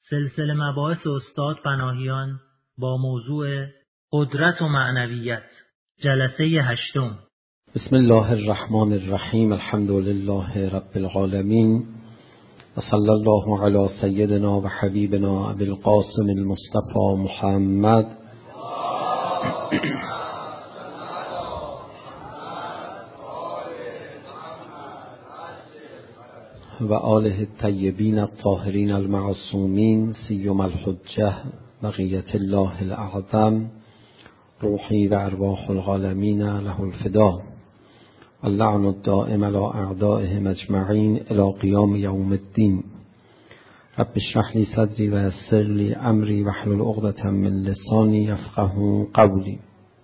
سلسله مباحث استاد پناهیان با موضوع قدرت و معنویت، جلسه 8. بسم الله الرحمن الرحیم. الحمد لله رب العالمین و صلی الله علی سیدنا و حبیبنا ابی القاسم المصطفى محمد و آله الطیبین الطاهرین المعصومین سیما الحجة بقیة الله الاعظم روحی و ارواح العالمین له الفدا اللعن الدائم علی اعدائهم اجمعین الی قیام یوم الدین. رب اشرح لی صدری و یسر لی امری واحلل عقدة من لسانی یفقهوا قولی.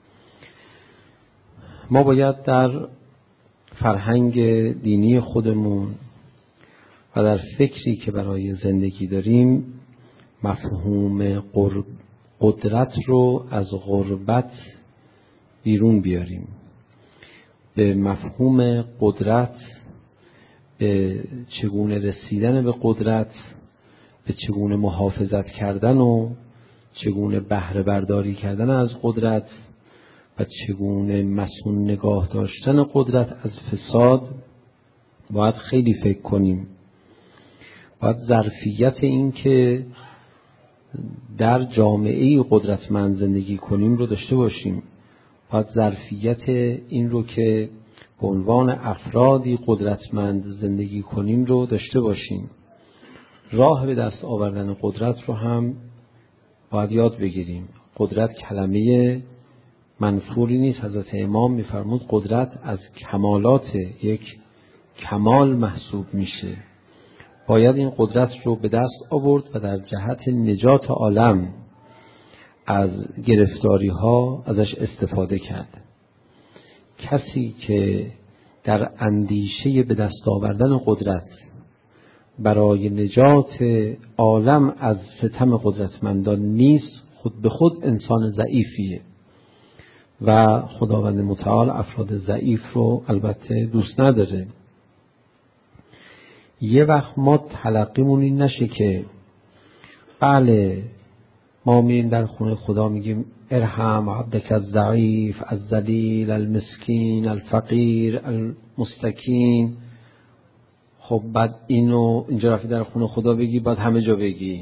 ما باید در فرهنگ دینی خودمون و در فکری که برای زندگی داریم مفهوم قدرت رو از غربت بیرون بیاریم. به مفهوم قدرت، به چگونه رسیدن به قدرت، به چگونه محافظت کردن و چگونه بهره برداری کردن از قدرت و چگونه مسئول نگاه داشتن قدرت از فساد باید خیلی فکر کنیم. باید ظرفیت این که در جامعه قدرتمند زندگی کنیم رو داشته باشیم. باید ظرفیت این رو که به عنوان افرادی قدرتمند زندگی کنیم رو داشته باشیم. راه به دست آوردن قدرت رو هم باید یاد بگیریم. قدرت کلمه منفوری نیست. حضرت امام میفرمود قدرت از کمالات یک کمال محسوب میشه. باید این قدرت رو به دست آورد و در جهت نجات عالم از گرفتاری ها ازش استفاده کرد. کسی که در اندیشه به دست آوردن قدرت برای نجات عالم از ستم قدرتمندان نیست، خود به خود انسان ضعیفیه و خداوند متعال افراد ضعیف رو البته دوست نداره. یه وقت ما تلقیمون این نشه که بله ما میریم در خونه خدا میگیم ارحم عبدک الضعیف الذلیل المسکین الفقیر المستکین. خب بعد اینو اینجا رفتی در خونه خدا بگی، بعد همه جا بگی؟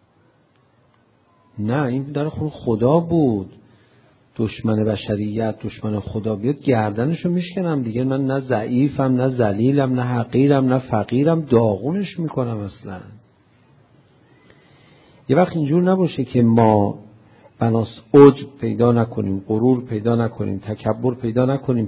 نه، این در خونه خدا بود. دشمن بشریت، دشمن خدا بیاد گردنشو میشکنم دیگه. من نه ضعیفم، نه ذلیلم، نه حقیرم، نه فقیرم، داغونش میکنم اصلا. یه وقت اینجور نباشه که ما بناس عجب پیدا نکنیم، غرور پیدا نکنیم، تکبر پیدا نکنیم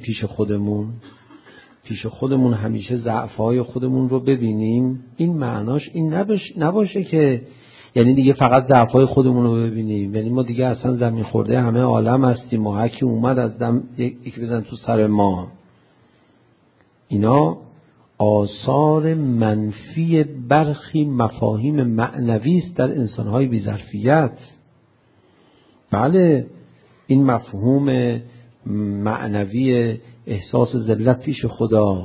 پیش خودمون همیشه ضعف‌های خودمون رو ببینیم. این معناش این نباشه که یعنی دیگه فقط ضعف‌های خودمون رو ببینیم، یعنی ما دیگه اصلا زمین خورده همه عالم هستیم و هرکی اومد از دم یک بزن تو سر ما. اینا آثار منفی برخی مفاهیم معنوی است در انسان‌های بی‌ظرفیت. بله این مفهوم معنوی احساس ذلت پیش خدا،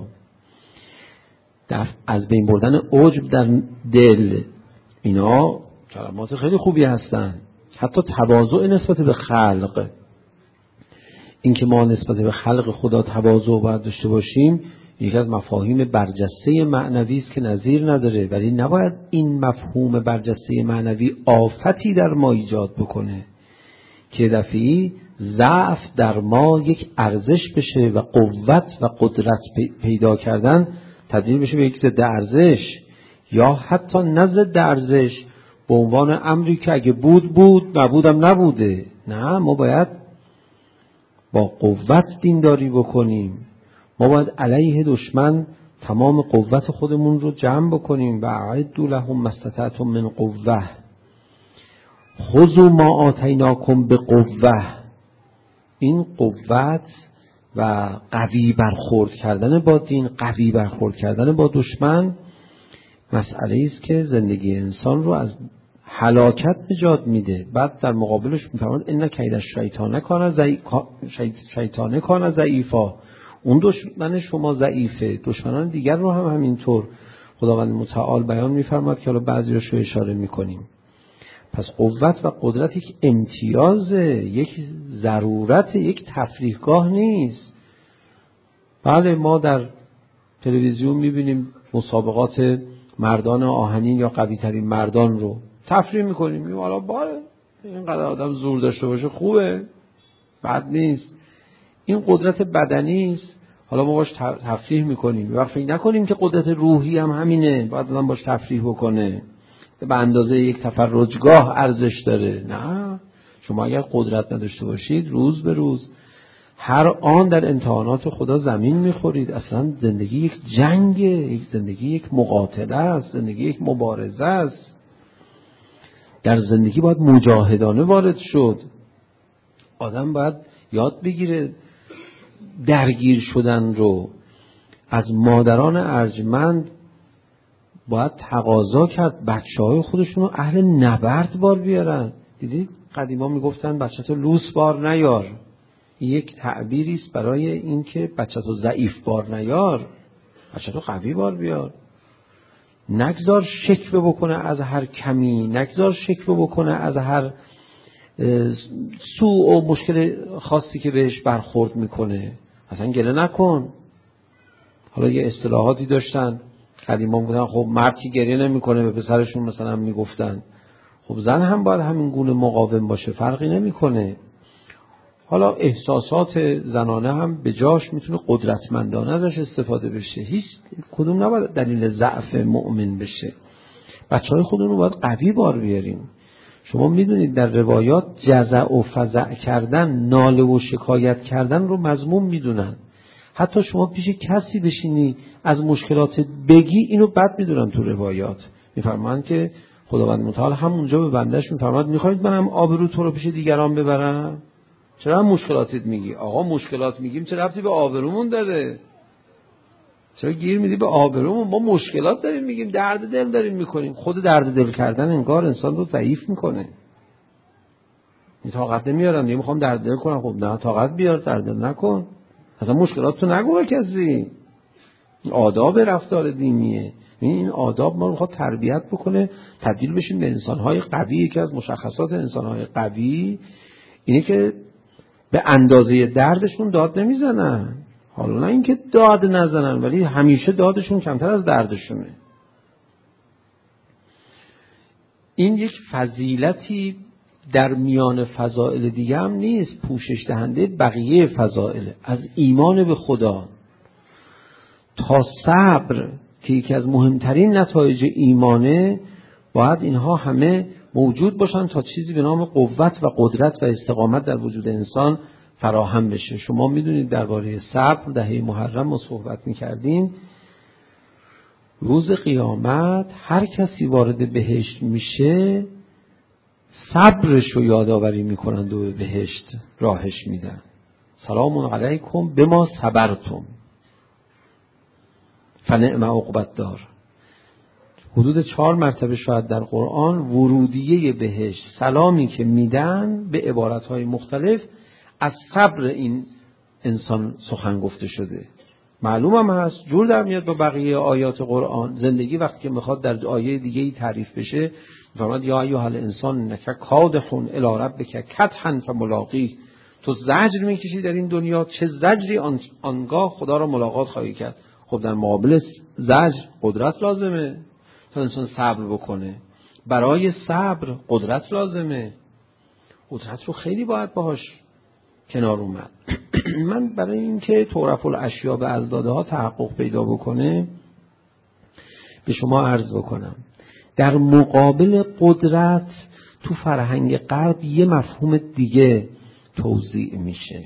از بین بردن عجب در دل، اینا کلمات خیلی خوبی هستن. حتی تواضع نسبت به خلق، این که ما نسبت به خلق خدا تواضع باید داشته باشیم، یکی از مفاهیم برجسته معنوی است که نظیر نداره. ولی نباید این مفهوم برجسته معنوی آفتی در ما ایجاد بکنه که دفعی ضعف در ما یک ارزش بشه و قوت و قدرت پیدا کردن تبدیل بشه به یک ضد ارزش، یا حتی نه ضد ارزش، به عنوان امری که اگه بود نبودم نبوده. نه، ما باید با قوت دینداری بکنیم. ما باید علیه دشمن تمام قوت خودمون رو جمع بکنیم. و اعدوا لهم ما استطعتم من قوة خذوا ما آتیناکم بقوة. این قوت و قوی برخورد کردن با دین، قوی برخورد کردن با دشمن مسئله است که زندگی انسان رو از هلاکت نجات میده. بعد در مقابلش میفرماد ان کید الشیطان کان ضعیفا. اون دشمن شما ضعیفه، دشمنان دیگر رو هم همینطور. خداوند متعال بیان میفرماد که حالا بعضی‌هاش رو اشاره میکنیم. پس قوت و قدرت یک امتیازه، یک ضرورت، یک تفریحگاه نیست. بله ما در تلویزیون میبینیم مسابقات مردان آهنین یا قوی ترین مردان رو تفریح میکنیم، میگیم حالا باره اینقدر آدم زور داشته باشه خوبه، بد نیست. این قدرت بدنی است، حالا ما باش تفریح میکنیم. وقت فکر نکنیم که قدرت روحی هم همینه، باید آدم باش تفریح بکنه، به اندازه یک تفرجگاه ارزش داره. نه، شما اگر قدرت نداشته باشید روز به روز هر آن در امتحانات خدا زمین میخورید. اصلا زندگی یک جنگه، یک زندگی یک مقاتله است، زندگی یک مبارزه است. در زندگی باید مجاهدانه وارد شد. آدم باید یاد بگیره درگیر شدن رو. از مادران ارجمند باید تقاضا کرد بچه‌های خودشون رو اهل نبرد بار بیارن. دیدید قدیما میگفتن بچه‌تو لوس بار نیار. این یک تعبیری است برای این که بچه‌تو ضعیف بار نیار، بچه‌تو قوی بار بیار. نگذار شکوه بکنه از هر کمی، نگذار شکوه بکنه از هر سوء و مشکل خاصی که بهش برخورد میکنه. اصلا گله نکن. حالا یه اصطلاحاتی داشتن قدیما میگفتن خب مرد که گریه نمیکنه، به پسرشون مثلا میگفتن خب زن هم باید همین گونه مقاوم باشه، فرقی نمیکنه. حالا احساسات زنانه هم به جاش میتونه قدرتمندانه ازش استفاده بشه، هیچ کدوم نباید دلیل ضعف مؤمن بشه. بچهای خودمون رو باید قوی بار بیاریم. شما میدونید در روایات جزع و فزع کردن، ناله و شکایت کردن رو مذموم میدونن. حتی شما پیش کسی بشینی از مشکلات بگی، اینو بد میدونن. تو روایات میفرمایند که خداوند متعال همونجا به بندش میفرماید میخواید منم آبرو تو رو پیش دیگران ببرم؟ چرا هم مشکلاتت میگی؟ آقا مشکلات میگیم چه ربطی به آبرومون داره؟ چرا گیر میدی به آبرومون؟ ما مشکلات داریم میگیم، درد دل داریم میکنیم. خود درد دل کردن انگار انسان رو ضعیف میکنه. طاقت نمیارم، نمیخوام درد دل کنم. خب نه، طاقت بیار، درد دل نکن. اصلا مشکلات تو نگو به کسی. آداب رفتار دینیه. این آداب ما رو میخواد تربیت بکنه، تبدیل بشیم به انسانهای قوی. یکی از مشخصات انسانهای قوی اینه که به اندازه دردشون داد نمیزنن. حالا نه اینکه داد نزنن، ولی همیشه دادشون کمتر از دردشونه. این یک فضیلتی در میان فضائل دیگه هم نیست، پوشش دهنده بقیه فضائل. از ایمان به خدا تا صبر که یکی از مهمترین نتایج ایمانه، باید اینها همه موجود باشن تا چیزی به نام قوت و قدرت و استقامت در وجود انسان فراهم بشه. شما میدونید درباره صبر دهه محرم ما صحبت میکردیم. روز قیامت هر کسی وارد بهشت میشه صبرش رو یادآوری میکنند و به بهشت راهش میدن. سلام علیکم بما صبرتم فنعم عقبی الدار. حدود 4 مرتبه شاید در قرآن ورودیه بهشت سلامی که میدن به عبارتهای مختلف از صبر این انسان سخن گفته شده. معلوم هم هست جور در میاد با بقیه آیات قرآن. زندگی وقتی که میخواد در آیه دیگه‌ای تعریف بشه فرمود یا ایها الانسان انک کادح الی ربک کدحا فملاقیه. تو زجر میکشی در این دنیا، چه زجری آنگاه خدا را ملاقات خواهی کرد. خب در مقابل زجر قدرت لازمه تا انسان صبر بکنه. برای صبر قدرت لازمه. قدرت رو خیلی باید باهاش کنار اومد. من برای اینکه تعرف الاشیاء به ازدادها تحقق پیدا بکنه به شما عرض بکنم. در مقابل قدرت تو فرهنگ غرب یه مفهوم دیگه توزیع میشه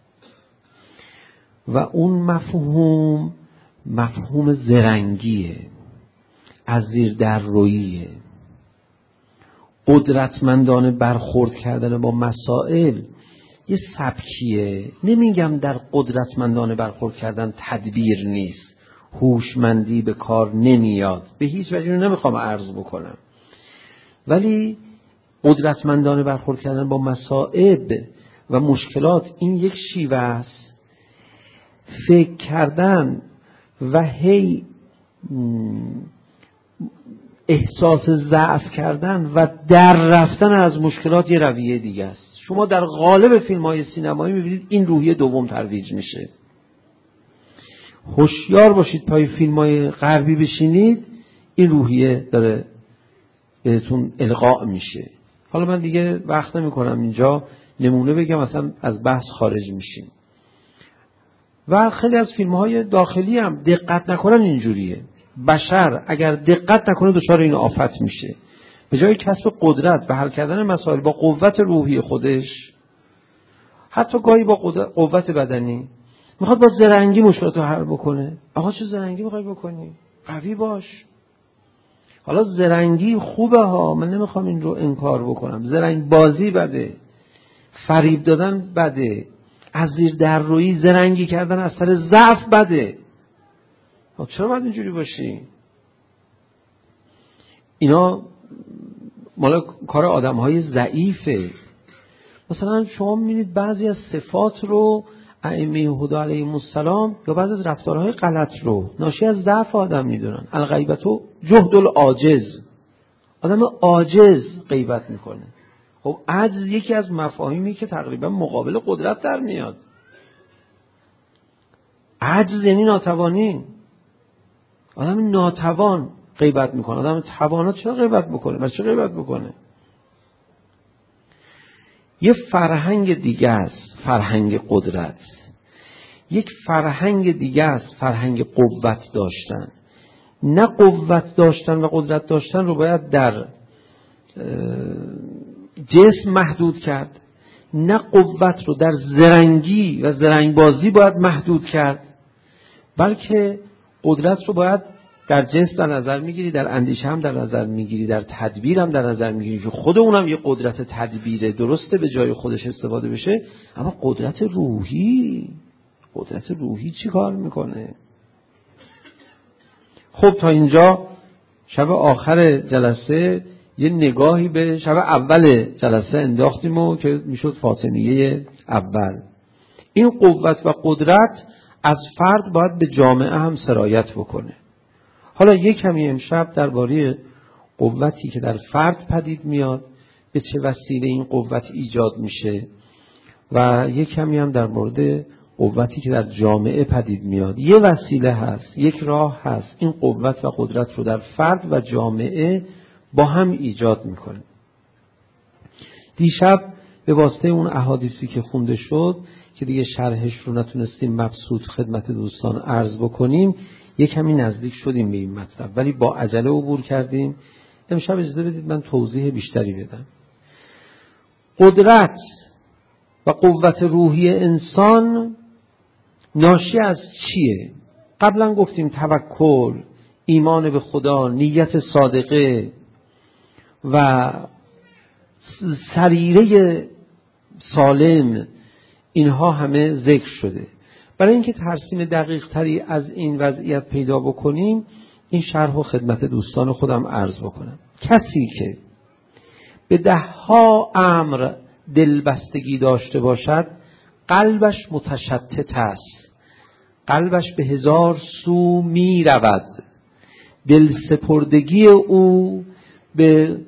و اون مفهوم زرنگیه، از زیر در رویه. قدرتمندانه برخورد کردن با مسائل یه سبکیه. نمیگم در قدرتمندانه برخورد کردن تدبیر نیست، هوشمندی به کار نمیاد، به هیچ وجه نمیخوام عرض بکنم، ولی قدرتمندانه برخورد کردن با مصائب و مشکلات این یک شیوه است. فکر کردن و هی احساس ضعف کردن و در رفتن از مشکلات یه رویه دیگه است. شما در قالب فیلم‌های سینمایی می‌بینید این روحیه دوم ترویج میشه. هوشیار باشید پای فیلم‌های غربی بشینید، این روحیه داره بهتون القاء میشه. حالا من دیگه وقت نمی‌کنم اینجا نمونه بگم، اصلا از بحث خارج میشیم. و خیلی از فیلم‌های داخلی هم دقت نکنن اینجوریه. بشر اگر دقت نکنه دچار این آفت میشه. به جای کسب قدرت و حل کردن مسائل با قوت روحی خودش، حتی گاهی با قوت بدنی، میخواد با زرنگی مشکلات رو حل بکنه. آقا چه زرنگی میخوای بکنی؟ قوی باش. حالا زرنگی خوبه ها، من نمیخوام این رو انکار بکنم. زرنگ بازی بده، فریب دادن بده، از زیر دررویی زرنگی کردن از سر ضعف بده. چرا باید اینجوری باشی؟ اینا مال کار آدم‌های ضعیفه. مثلا شما می‌بینید بعضی از صفات رو ائمه هدی علیهم السلام یا بعضی از رفتارهای غلط رو ناشی از ضعف آدم می‌دونن. الغیبتو جهد العاجز، آدم عاجز غیبت میکنه. خب عجز یکی از مفاهیمی که تقریبا مقابل قدرت در میاد. عجز یعنی ناتوانی. آدم ناتوان غیبت میکنه. آدم توانا چرا غیبت بکنه؟ بچه غیبت بکنه؟ یه فرهنگ دیگه است، فرهنگ قدرت. یک فرهنگ دیگه است، فرهنگ قوت داشتن. نه قوت داشتن و قدرت داشتن رو باید در جسم محدود کرد، نه قوت رو در زرنگی و زرنگبازی باید محدود کرد، بلکه قدرت رو باید در جسم در نظر میگیری، در اندیشه هم در نظر میگیری، در تدبیر هم در نظر میگیری که خود اونم یه قدرت تدبیره، درسته به جای خودش استفاده بشه. اما قدرت روحی چی کار میکنه؟ خب تا اینجا شب آخر جلسه یه نگاهی به شب اول جلسه انداختیم و که میشد فاطمیه اول. این قوت و قدرت از فرد باید به جامعه هم سرایت بکنه. حالا یک کمی امشب درباره قوتی که در فرد پدید میاد، به چه وسیله این قوت ایجاد میشه، و یک کمی هم در مورد قوتی که در جامعه پدید میاد. یه وسیله هست، یک راه هست، این قوت و قدرت رو در فرد و جامعه با هم ایجاد میکنه. دیشب به واسطه اون احادیثی که خونده شد که دیگه شرحش رو نتونستیم مبسوط خدمت دوستان عرض بکنیم، یک کمی نزدیک شدیم به این مطلب، ولی با عجله عبور کردیم. امشب اجازه بدید من توضیح بیشتری بدم. قدرت و قوت روحی انسان ناشی از چیه؟ قبلا گفتیم توکل، ایمان به خدا، نیت صادقه و سریره سالم، اینها همه ذکر شده. برای اینکه ترسیم دقیق تری از این وضعیت پیدا بکنیم، این شرح و خدمت دوستان خودم عرض بکنم. کسی که به 10 امر دلبستگی داشته باشد، قلبش متشتت است، قلبش به 1000 سو می رود، دل سپردگی او به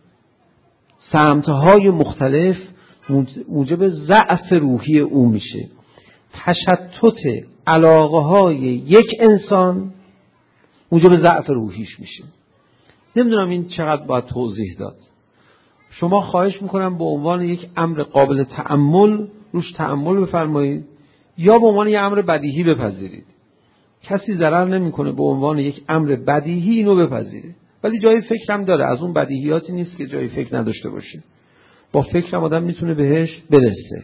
سمتهای مختلف موجب ضعف روحی او میشه. تشتت علاقه های یک انسان موجب ضعف روحیش میشه. نمیدونم این چقدر باید توضیح داد. شما خواهش میکنم به عنوان یک امر قابل تأمل روش تأمل بفرمایید، یا به عنوان یک امر بدیهی بپذیرید. کسی ضرر نمیکنه به عنوان یک امر بدیهی اینو بپذیره، ولی جای فکر هم داره. از اون بدیهیاتی نیست که جای فکر نداشته باشه. با فکر هم آدم میتونه بهش برسه.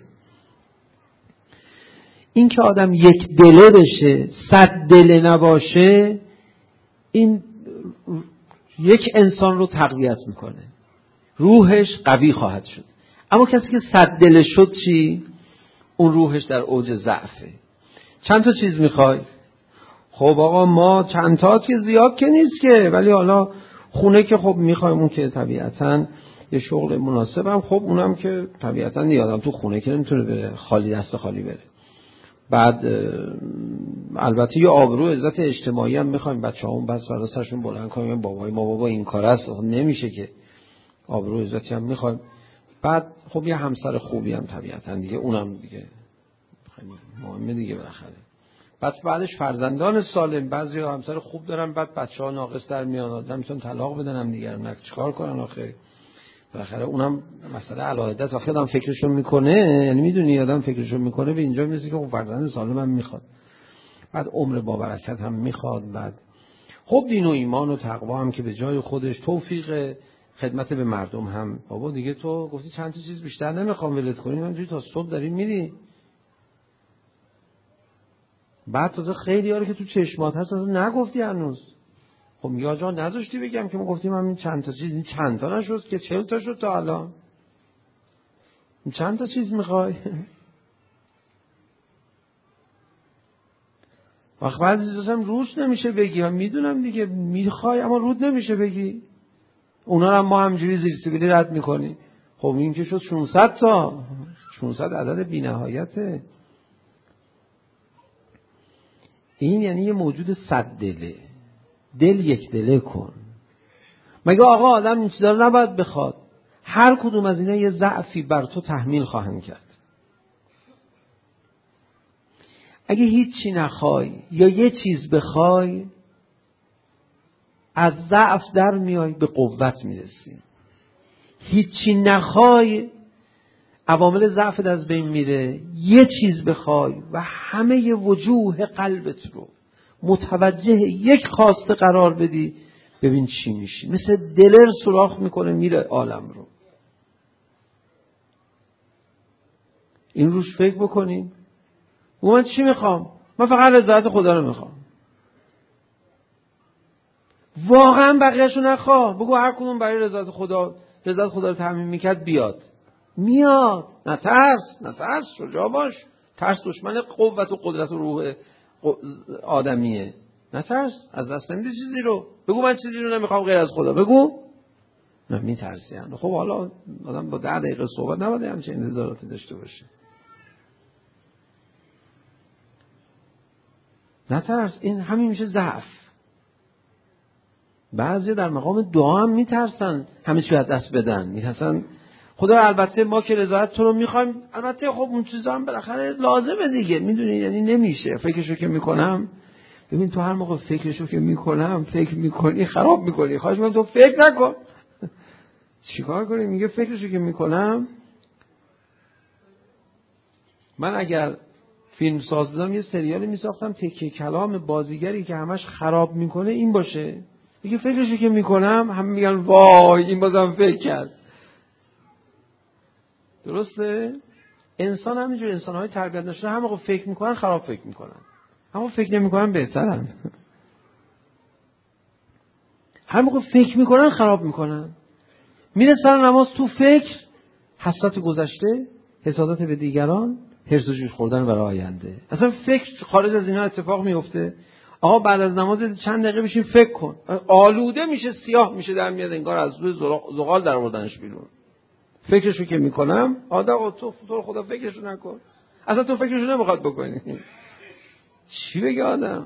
این که آدم یک دله بشه، 100 دله نباشه، این یک انسان رو تقویت میکنه، روحش قوی خواهد شد. اما کسی که 100 دله شد چی؟ اون روحش در اوج ضعفه. چند تا چیز میخوای؟ خب آقا ما چند تا که زیاد که نیست که، ولی حالا خونه که خب میخوایم، اون که طبیعتاً یه شغل مناسبم، خب اونم که طبیعتاً یادم تو خونه که نمیتونه بره خالی دست خالی بره. بعد البته یه آبرو عزت اجتماعی هم میخوایم بچه‌هامون بس برای سرشون بلند کنیم بابای ما بابا این کار است، نمیشه که آبرو عزتی هم میخوایم. بعد خب یه همسر خوبی هم طبیعتا دیگه، اونم دیگه مهمه دیگه بالاخره. بعدش فرزندان سالم، بعضیا همسر خوب دارن بعد بچه‌ها ناقص در میان، آدم میتونن طلاق بدن هم دیگه، نه چیکار کنن آخه بالاخره اونم مسئله علاهده است. آخه آدم فکرشو میکنه، یعنی میدونی آدم فکرشو میکنه به اینجا میرسه که خب فرزند سالم هم میخواد، بعد عمر با برکت هم میخواد، بعد خب دین و ایمان و تقوا هم که به جای خودش، توفیق خدمت به مردم هم. بابا دیگه تو گفتی چند تا چیز بیشتر نمیخوام ولت کنی، همینجوری تا صبح داری میری. بعد تازه خیلی هایی که تو چشمات هست اصلا نگفتی هنوز. خب میگه آجا نذاشتی بگم که ما گفتیم همین چند تا چیز، این چند تا نشد که 40 تا شد تا الان. چند تا چیز میخوای؟ وقت بعد هم روش نمیشه بگی، من میدونم دیگه میخوای اما رود نمیشه بگی. اونا هم ما همجوری زیر سیبیلی رد میکنی. خب این که شد 600 تا، 600 عدد بی نهایته. این یعنی یه موجود 100 دله. دل یک دله کن. مگه آقا آدم این چیزا رو نباید بخواد؟ هر کدوم از اینا یه ضعفی بر تو تحمیل خواهند کرد. اگه هیچی نخوای یا یه چیز بخوای، از ضعف در میای به قوت میرسی. هیچی نخوای، عوامل ضعفت از بین میره. یه چیز بخوای و همه وجوه قلبت رو متوجه یک خواسته قرار بدی، ببین چی میشی. مثل دلر سوراخ میکنه میره عالم رو. این روش فکر بکنین. من چی میخوام؟ من فقط رضایت خدا رو میخوام. واقعا بقیه‌شو نخواه. بگو هر کدوم برای رضایت خدا رو تامین میکرد بیاد. میاد. نترس، شجاع باش. ترس دشمن قوت و قدرت و روح آدمیه. نترس، از دست نمیدی چیزی رو. بگو من چیزی رو نمیخوام غیر از خدا. بگو من میترسیم. خب حالا آدم با 10 دقیقه صحبت نباید همچین انتظاراتی داشته باشه. نترس، این همین میشه ضعف. بعضی در مقام دعا هم میترسن همه چی از دست بدن، میترسن خدا. البته ما که رضایت تو رو میخوایم، البته خب اون چیزا هم بالاخره لازمه دیگه، میدونی، یعنی نمیشه. فکرشو که میکنم، ببین تو هر موقع فکرشو که میکنم فکر میکنی خراب میکنی. خواهش میکنم تو فکر نکن. چیکار کنی؟ میگه فکرشو که میکنم. من اگر فیلم ساز بودم یه سریالی میساختم تکیه کلام بازیگری که همش خراب میکنه این باشه. میگه فکرشو که میکنم، همه میگن وای این بازم فکر کرد. درسته؟ انسان همینجور، انسان‌های تربیت نشده هم موقع فکر میکنن خراب فکر میکنن، اما فکر نمیکنن بهترن. هر موقع فکر میکنن خراب میکنن. میره سر نماز تو فکر، حسرت گذشته، حسادت به دیگران، حرص و جوش خوردن برای آینده. اصلا فکر خارج از اینا اتفاق میفته. آقا بعد از نماز چند دقیقه بشین فکر کن. آلوده میشه، سیاه میشه، در میاد انگار از روی زغال در آوردنش بیرون. فکرشو که میکنم، آدم تو خدا فکرشو نکن. اصلا تو فکرشو نمیخواد بکنی. چی بگه آدم؟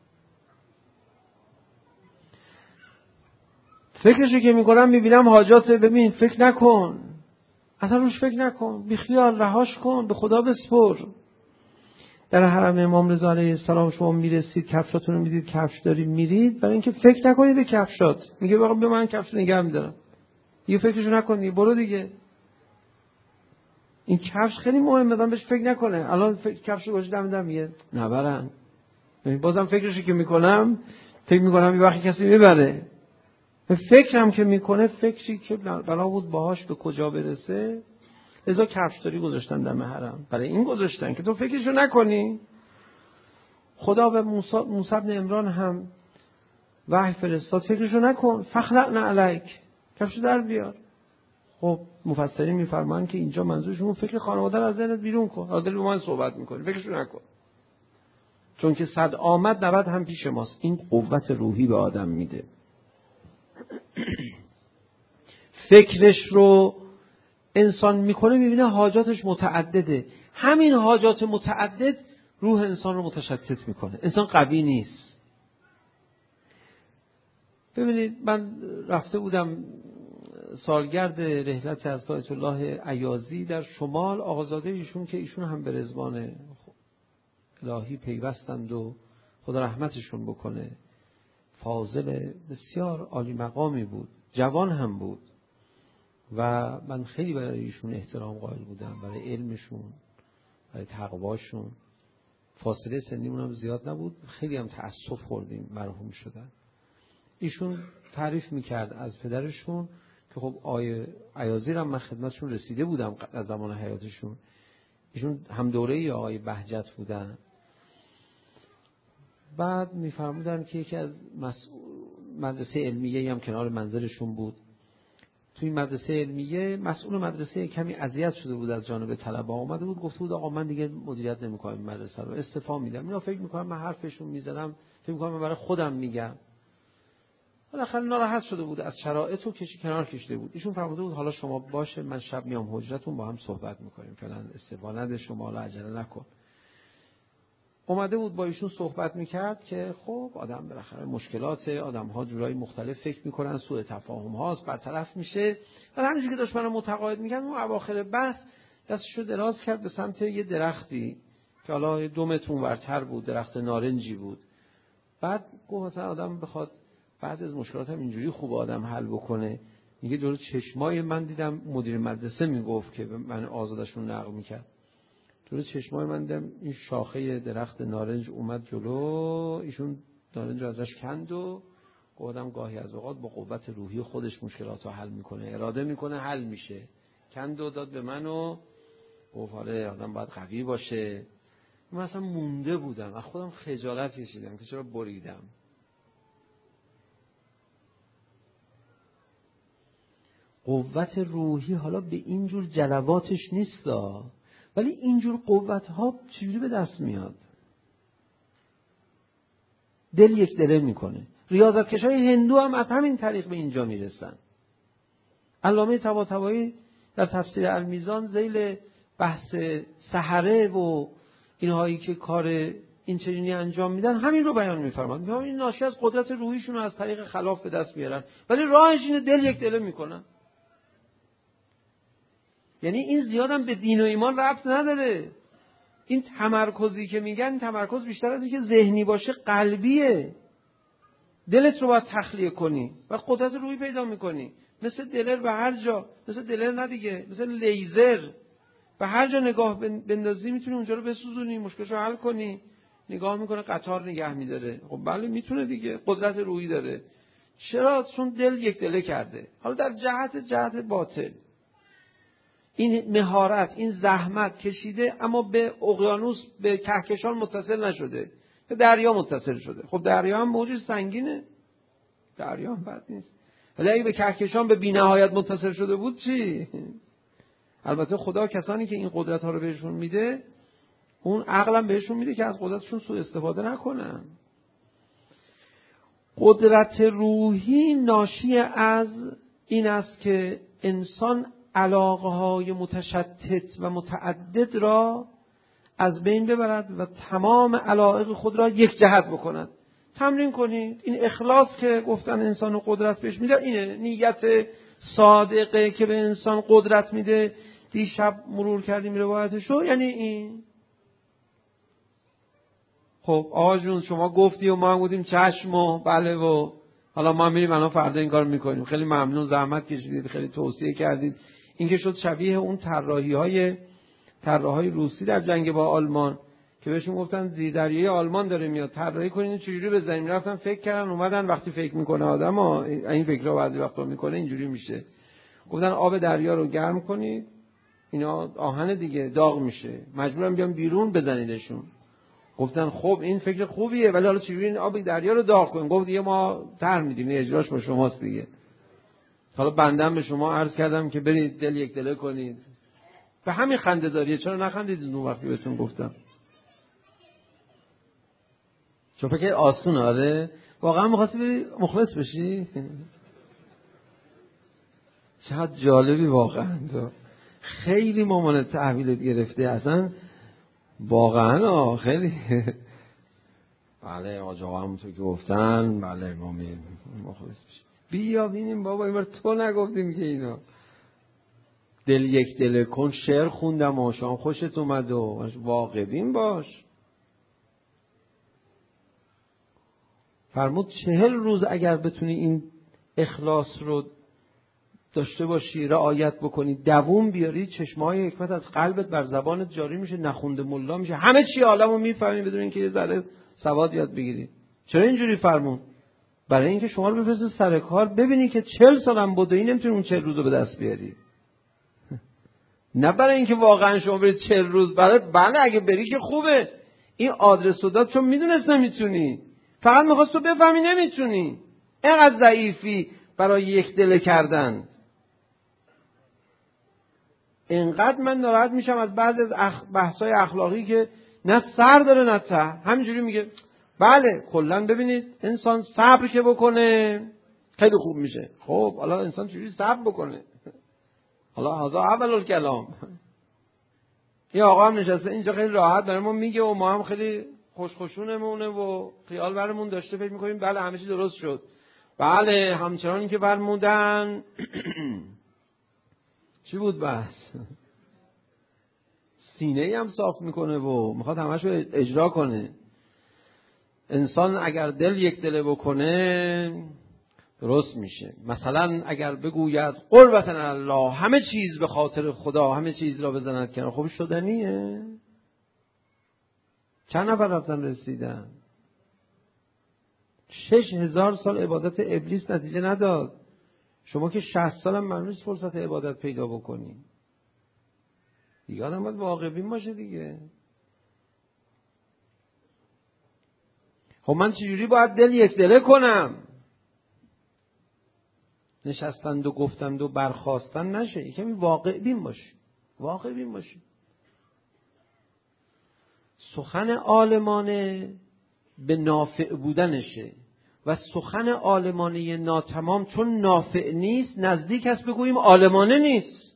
فکرشو که میکنم میبینم حاجات، ببین فکر نکن، اصلا روش فکر نکن، بی خیال رهاش کن، به خدا بسپر. در حرم امام رضا علیه السلام شما میرسید، کفشاتون رو میدید، کفش دارید میرید، برای اینکه فکر نکنید به کفشات. میگه بابا به من کفش نگه میدارم، یه فکرشو نکنی، برو دیگه. این کفش خیلی مهمه، بدن بهش فکر نکنه. الان کفشو گوشم میدم میگه نبرن. بازم فکرشو که میکنم، فکر میکنم یه وقتی کسی میبره. فکرم که میکنه، فکری که بلا بود باهاش به کجا برسه. لذا کفشداری گذاشتن دم حرم، برای این گذاشتن که تو فکرشو نکنی. خدا به موسی بن عمران هم وحی فرستاد، فکرشو نکن، فخلعنا علیک، کفشو در بیار. خب مفسرین میفرمان که اینجا منظورشون فکر خانواده رو از ذهنت بیرون کن. عادل به من صحبت میکنی، فکرشو نکن. چون که 100 آمد 90 هم پیش ماست. این قوت روحی به آدم میده. فکرش رو انسان میکنه، میبینه حاجاتش متعدده. همین حاجات متعدد روح انسان رو متشتت میکنه. انسان قوی نیست. ببینید من رفته بودم سالگرد رحلت از آیت الله عیاضی در شمال. آقازاده ایشون که ایشون هم به رضوان الهی پیوستند و خدا رحمتشون بکنه، فاضل بسیار عالی مقامی بود، جوان هم بود و من خیلی برای ایشون احترام قائل بودم، برای علمشون، برای تقواشون. فاصله سنیمون هم زیاد نبود، خیلی هم تأسف خوردیم مرحوم شدن. ایشون تعریف میکرد از پدرشون که خب آقای عیاضی هم من خدمتشون رسیده بودم از زمان حیاتشون. ایشون هم دوره آقای بهجت بودن. بعد میفرمودن که یکی از مدرسه علمیه هم کنار منزلشون بود. توی مدرسه علمیه مسئول مدرسه کمی اذیت شده بود از جانب طلبه، اومده بود گفته بود آقا من دیگه مدیریت نمی‌کنم مدرسه رو، استعفا میدم. اینا فکر می‌کنم من حرفشون میزنم، فکر می‌کنم من برای خودم میگم. بالاخره ناراحت شده بود از شرایط و کنار کشیده بود. ایشون فرموده بود حالا شما باشه، من شب میام حجرتون با هم صحبت می‌کنیم، فعلا استعفا نده، شما حالا عجله نکن. اومده بود با ایشون صحبت میکرد که خب آدم بالاخره مشکلات آدم‌ها جورای مختلف فکر میکنن، سوء تفاهم هاست، برطرف میشه. و همینجوری که داشت منو متقاعد میکرد، اون اواخر بحث دستشو دراز کرد به سمت یه درختی که حالا 2 متر اونورتر بود، درخت نارنجی بود. بعد گفت مثلا آدم بخواد بعضی از مشکلات هم اینجوری خوب آدم حل بکنه. میگه جلو چشمای من دیدم مدیر مدرسه میگفت که من آزادشون نقل میکرد. جلو چشمای من دیدم این شاخه درخت نارنج اومد جلو، ایشون نارنج رو ازش کند و گفتم گاهی از اوقات با قوت روحی خودش مشکلات رو حل میکنه، اراده میکنه حل میشه. کند و داد به من و گفت آره آدم باید قوی باشه. من اصلا مونده بودم، از خودم خجالت کشیدم که چرا بریدم. قوت روحی حالا به اینجور جلواتش نیستا، ولی اینجور قوت ها چجوری به دست میاد؟ دل یک دله میکنه. ریاضتکشای هندو هم از همین طریق به اینجا میرسن. علامه طباطبایی در تفسیر المیزان ذیل بحث سحره و اینهایی که کار این چنینی انجام میدن همین رو بیان میفرماد. میگم این ناشی از قدرت روحیشون رو از طریق خلاف به دست بیارن، ولی راهش اینه دل یک دله میکنن. یعنی این زیادم به دین و ایمان ربط نداره. این تمرکزی که میگن تمرکز بیشتر از اینکه ذهنی باشه قلبیه. دلت رو باید تخلیه کنی و قدرت روحی پیدا میکنی. مثل دلر به هر جا، مثل دلر نه دیگه، مثل لیزر به هر جا نگاه بندازی میتونی اونجا رو بسوزونی، مشکلشو حل کنی. نگاه میکنه قطار نگه میداره. خب بله میتونه دیگه، قدرت روحی داره. چرا؟ چون دل یک دله کرده. حالا در جهت باطل این مهارت، این زحمت کشیده، اما به اقیانوس، به کهکشان متصل نشده، به دریا متصل شده. خب دریا هم موج سنگینه، دریا هم بد نیست، ولی اگه به کهکشان به بی‌نهایت متصل شده بود چی؟ البته خدا کسانی که این قدرت ها رو بهشون میده، اون عقلم بهشون میده که از قدرتشون سوء استفاده نکنن. قدرت روحی ناشی از این است که انسان علاقه های متشتت و متعدد را از بین ببرد و تمام علایق خود را یک جهت بکند. تمرین کنید. این اخلاص که گفتن انسان قدرت بهش میده، اینه نیت صادقه که به انسان قدرت میده. دیشب مرور کردیم روایتشو، یعنی این. خب آقا جون شما گفتی و ما هم گفتیم چشم و بله و حالا ما میریم الان فردا این کار میکنیم. خیلی ممنون، زحمت کشیدید، خیلی توصیه کردید. این که شد شبیه اون طراحای روسی در جنگ با آلمان که بهشون گفتن زیردریای آلمان داره میاد، طراحی کنین چجوری بزنیم. رفتن فکر کردن، اومدن وقتی فکر میکنه آدم این فکرها بعضی وقتا میکنه اینجوری میشه. گفتن آب دریا رو گرم کنید، اینا آهن دیگه داغ میشه، مجبورن بیان بیرون بزنیدشون. گفتن خب این فکر خوبیه، ولی حالا چجوری این آب دریا رو داغ کنیم؟ گفت دیگه ما طرح میدیم، اجراش با شماست دیگه. حالا بندم به شما عرض کردم که برید دل یک دله کنید. به همین خنده داریه، چرا نخندیدید اون وقتی بهتون گفتم؟ چون فکر آسونه. آره واقعا می‌خواستی بری مخلص بشی. چقدر جالبی واقعا. خیلی مامانت تحویلت گرفته، اصلا واقعا خیلی بله آقا همونطور که گفتن، بله ما مخلص بشیم. بیا بینیم بابا این بار تو نگفتیم که اینا دل یک دل کن شعر خوندم و شما خوشت اومد و واقع بین باش. فرمود 40 روز اگر بتونی این اخلاص رو داشته باشی، رعایت بکنی، دووم بیاری، چشمه‌های حکمت از قلبت بر زبانت جاری میشه، نخونده ملا میشه، همه چی عالمو میفهمی بدون اینکه یه ذره سواد یاد بگیری. چرا اینجوری فرمون؟ برای اینکه شما رو بفرسته سر کار، ببینی که 40 سالم بدوی نمیتونی اون 40 روزو به دست بیاری. نه برای اینکه واقعا شما برید 40 روز، بله اگه بری که خوبه. این آدرس رو داد چون میدونست نمیتونی، فقط میخواست تو بفهمی نمیتونی. اینقدر ضعیفی برای یک دله کردن. اینقدر من ناراحت میشم از بعضی از بحث‌های اخلاقی که نه سر داره نه ته، همینجوری میگه. بله کلا ببینید انسان صبر که بکنه خیلی خوب میشه. خب حالا انسان چجوری صبر بکنه؟ حالا هذا اول الکلام. این آقا هم نشسته اینجا خیلی راحت برای ما میگه و ما هم خیلی خوشخوشونمونه و خیال برمون داشته، فکر میکنیم بله همه چی درست شد. بله همچنان که فرمودن چی بود بحث؟ سینه‌ای هم صاف میکنه و میخواد همش رو اجرا کنه. انسان اگر دل یک دله بکنه درست میشه. مثلا اگر بگوید قربتن الله، همه چیز به خاطر خدا، همه چیز را بزند کنار، خب شدنیه؟ چند نفر رفتن رسیدن؟ 6000 سال عبادت ابلیس نتیجه نداد. شما که 60 سالم معلوم نیست فرصت عبادت پیدا بکنی. دیگه آدم باید واقع بین باشه دیگه. خب من چجوری باید دل یک دله کنم؟ نشستند و گفتند و برخواستن نشه. یکمی واقع بین باشی. واقع بین باشی. سخن عالمانه به نافع بودنشه و سخن عالمانه ناتمام چون نافع نیست، نزدیک است بگوییم عالمانه نیست.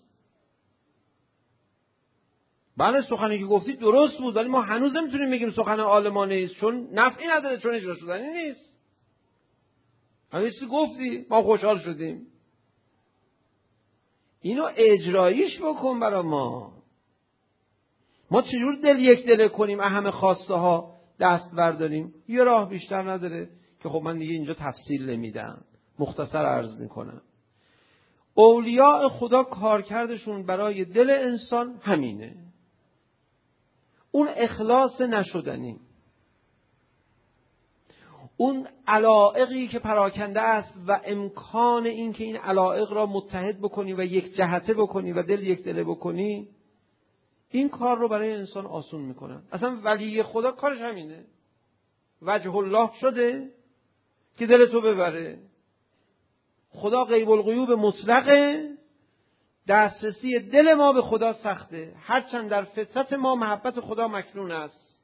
بله سخنی که گفتید درست بود، ولی ما هنوز نمیتونیم بگیم سخن عالمانه است چون نفعی نداره، چون اجرا شدنی نیست. همین چیزی گفتی ما خوشحال شدیم. اینو اجراییش بکن برای ما. ما چجور دل یک دله کنیم، اهم خواسته ها دست برداریم؟ یه راه بیشتر نداره که خب من دیگه اینجا تفصیل نمیدم، مختصر عرض میکنم. اولیاء خدا کارکردشون برای دل انسان همینه، اون اخلاص نشدنی، اون علایقی که پراکنده است و امکان این که این علایق را متحد بکنی و یک جهته بکنی و دل یک دله بکنی، این کار رو برای انسان آسون میکنن. اصلا ولی خدا کارش همینه. وجه الله شده که دل تو ببره. خدا غیب الغیوب مطلقه، دسترسی دل ما به خدا سخته، هرچند در فطرت ما محبت خدا مکنون است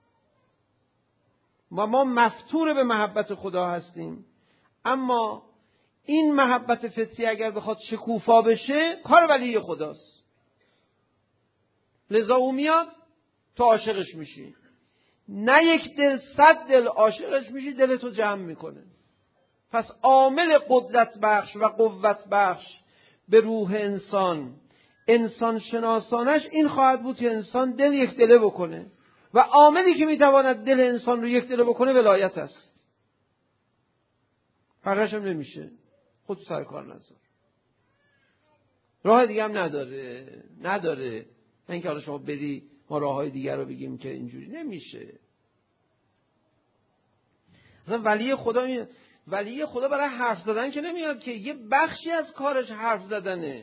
و ما مفتور به محبت خدا هستیم، اما این محبت فطری اگر بخواد شکوفا بشه کار ولی خداست. لذا او میاد تو عاشقش میشی، نه یک دل 100 دل عاشقش میشی، دلتو جمع میکنه. پس عامل قدرت بخش و قوت بخش به روح انسان شناسانش این خواهد بود که انسان دل یک دله بکنه و عاملی که میتواند دل انسان رو یک دله بکنه ولایت است. فرقش هم نمیشه، خود سر کار نذار. راه دیگه هم نداره. نه اینکه حالا شما بری ما راههای دیگر رو بگیم که اینجوری نمیشه. مثلا ولی خدا برای حرف زدن که نمیاد، که یه بخشی از کارش حرف زدنه.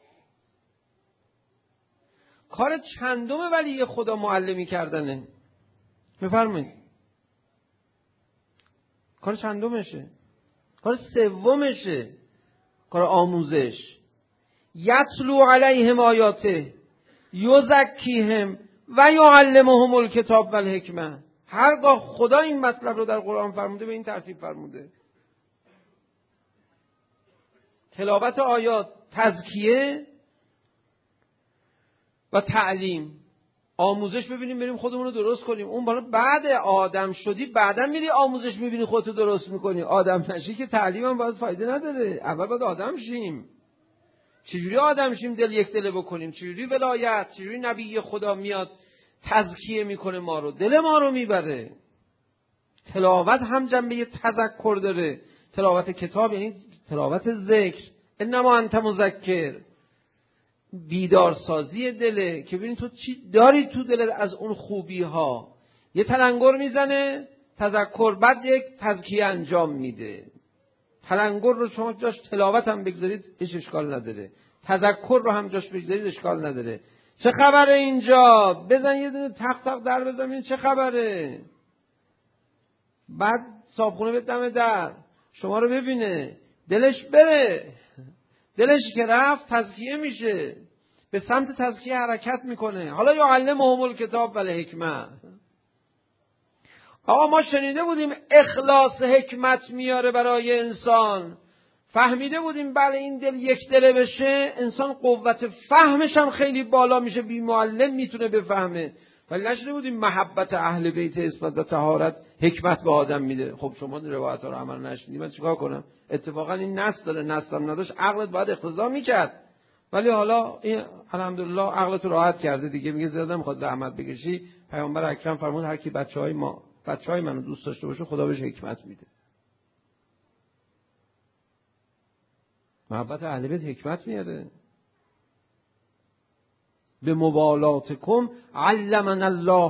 کار چندم ولی خدا معلمی کردنه؟ بفرمایید. کار چندمشه؟ کار سومشه، کار آموزش. یتلو علیهم آیاته یزکیهم و یعلمهم الکتاب و الحکمه. هرگاه خدا این مطلب رو در قرآن فرموده به این ترتیب فرموده: تلاوت آیات، تزکیه و تعلیم. آموزش ببینیم بریم خودمون رو درست کنیم. اون بالا بعد آدم شدی بعداً میری آموزش میبینی خودتو درست میکنی. آدم نشی که تعلیم هم باید فایده نداره. اول باید آدم شیم. چجوری آدم شیم؟ دل یک دله بکنیم. چجوری ولایت، چجوری نبی خدا میاد تزکیه میکنه ما رو، دل ما رو میبره. تلاوت هم جنبه تذکر داره. تلاوت کتاب یعنی تلاوت ذکر. انما انت مذکر، بیدارسازی دله که ببینید تو چی داری تو دلت از اون خوبی ها. یه تلنگر میزنه تذکر، بعد یک تزکیه انجام میده. تلنگر رو شما جاش تلاوت هم بگذارید هیچ اشکال نداره، تذکر رو هم جاش بگذارید اشکال نداره. چه خبره اینجا؟ بزن یه دونه تق تق در بزن این چه خبره. بعد صابخونه به دم در شما رو ببینه، دلش بره. دلش که رفت تزکیه میشه، به سمت تزکیه حرکت میکنه. حالا یعلمهم الکتاب و الحکمه. آقا ما شنیده بودیم اخلاص حکمت میاره برای انسان، فهمیده بودیم بله این دل یک دله بشه انسان قوت فهمش هم خیلی بالا میشه، بی معلم میتونه بفهمه. ولی نشنیده بودیم محبت اهل بیت عصمت و طهارت حکمت به آدم میده. خب شما روایت ها رو عمل نشنیدی، من چیکار کنم؟ اتفاقا این نص داره، نصم نداشت عقلت باید اقتضا میکرد. ولی حالا این الحمدلله عقلت رو راحت کرده دیگه، میگه زیاده میخواد زحمت بکشی. پیامبر اکرم فرمود هر کی بچهای منو دوست داشته باشه خدا بهش حکمت میده. محبت اهل بیت حکمت میاره. به مبالاتکم علمنا الله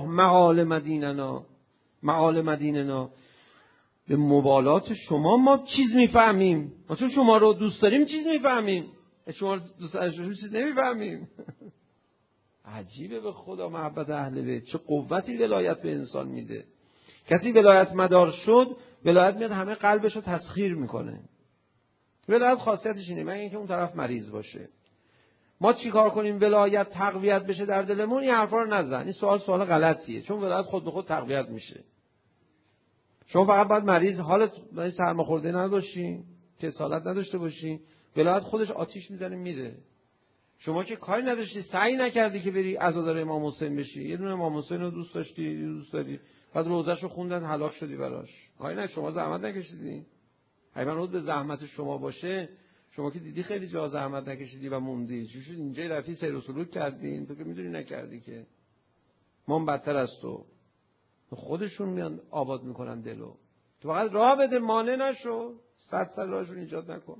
معال مدیننا. به مبالات شما ما چیز میفهمیم. ما چون شما رو دوست داریم چیز میفهمیم، شما رو دوست داریم چیز نمیفهمیم. عجیبه به خدا محبت اهل بیت چه قوتی ولایت به انسان میده. کسی ولایت مدار شد، ولایت میاد همه قلبش رو تسخیر میکنه. ولایت خاصیتش اینه، مگه اینکه اون طرف مریض باشه. ما چی کار کنیم ولایت تقویت بشه در دلمون؟ این حرفا رو نزن. این سوال غلطیه، چون ولایت خود به خود تقویت میشه. شما فقط باید مریض حالت سرماخورده نداشتی، کسالت نداشته باشی، ولایت خودش آتیش میزنه میره. شما که کاری نداشتی، سعی نکردی که بری عزادار امام حسین بشی، یه دونه امام حسین رو دوست داشتی، دوست داری، بعد روزش رو خوندن هلاک شدی براش. کاری نه، شما زحمت نکشیدی. اگه من به زحمت شما باشه، شما که دیدی خیلی جا زحمت نکشیدی و موندی، چی شد اینجا رفتی سیر و سلوک کردین؟ تو که میدونی نکردی که. ما بدتر از تو. خودشون میان آباد میکنن دلو. تو فقط راه بده، مانع نشو، 100 سال راهشون ایجاد نکن.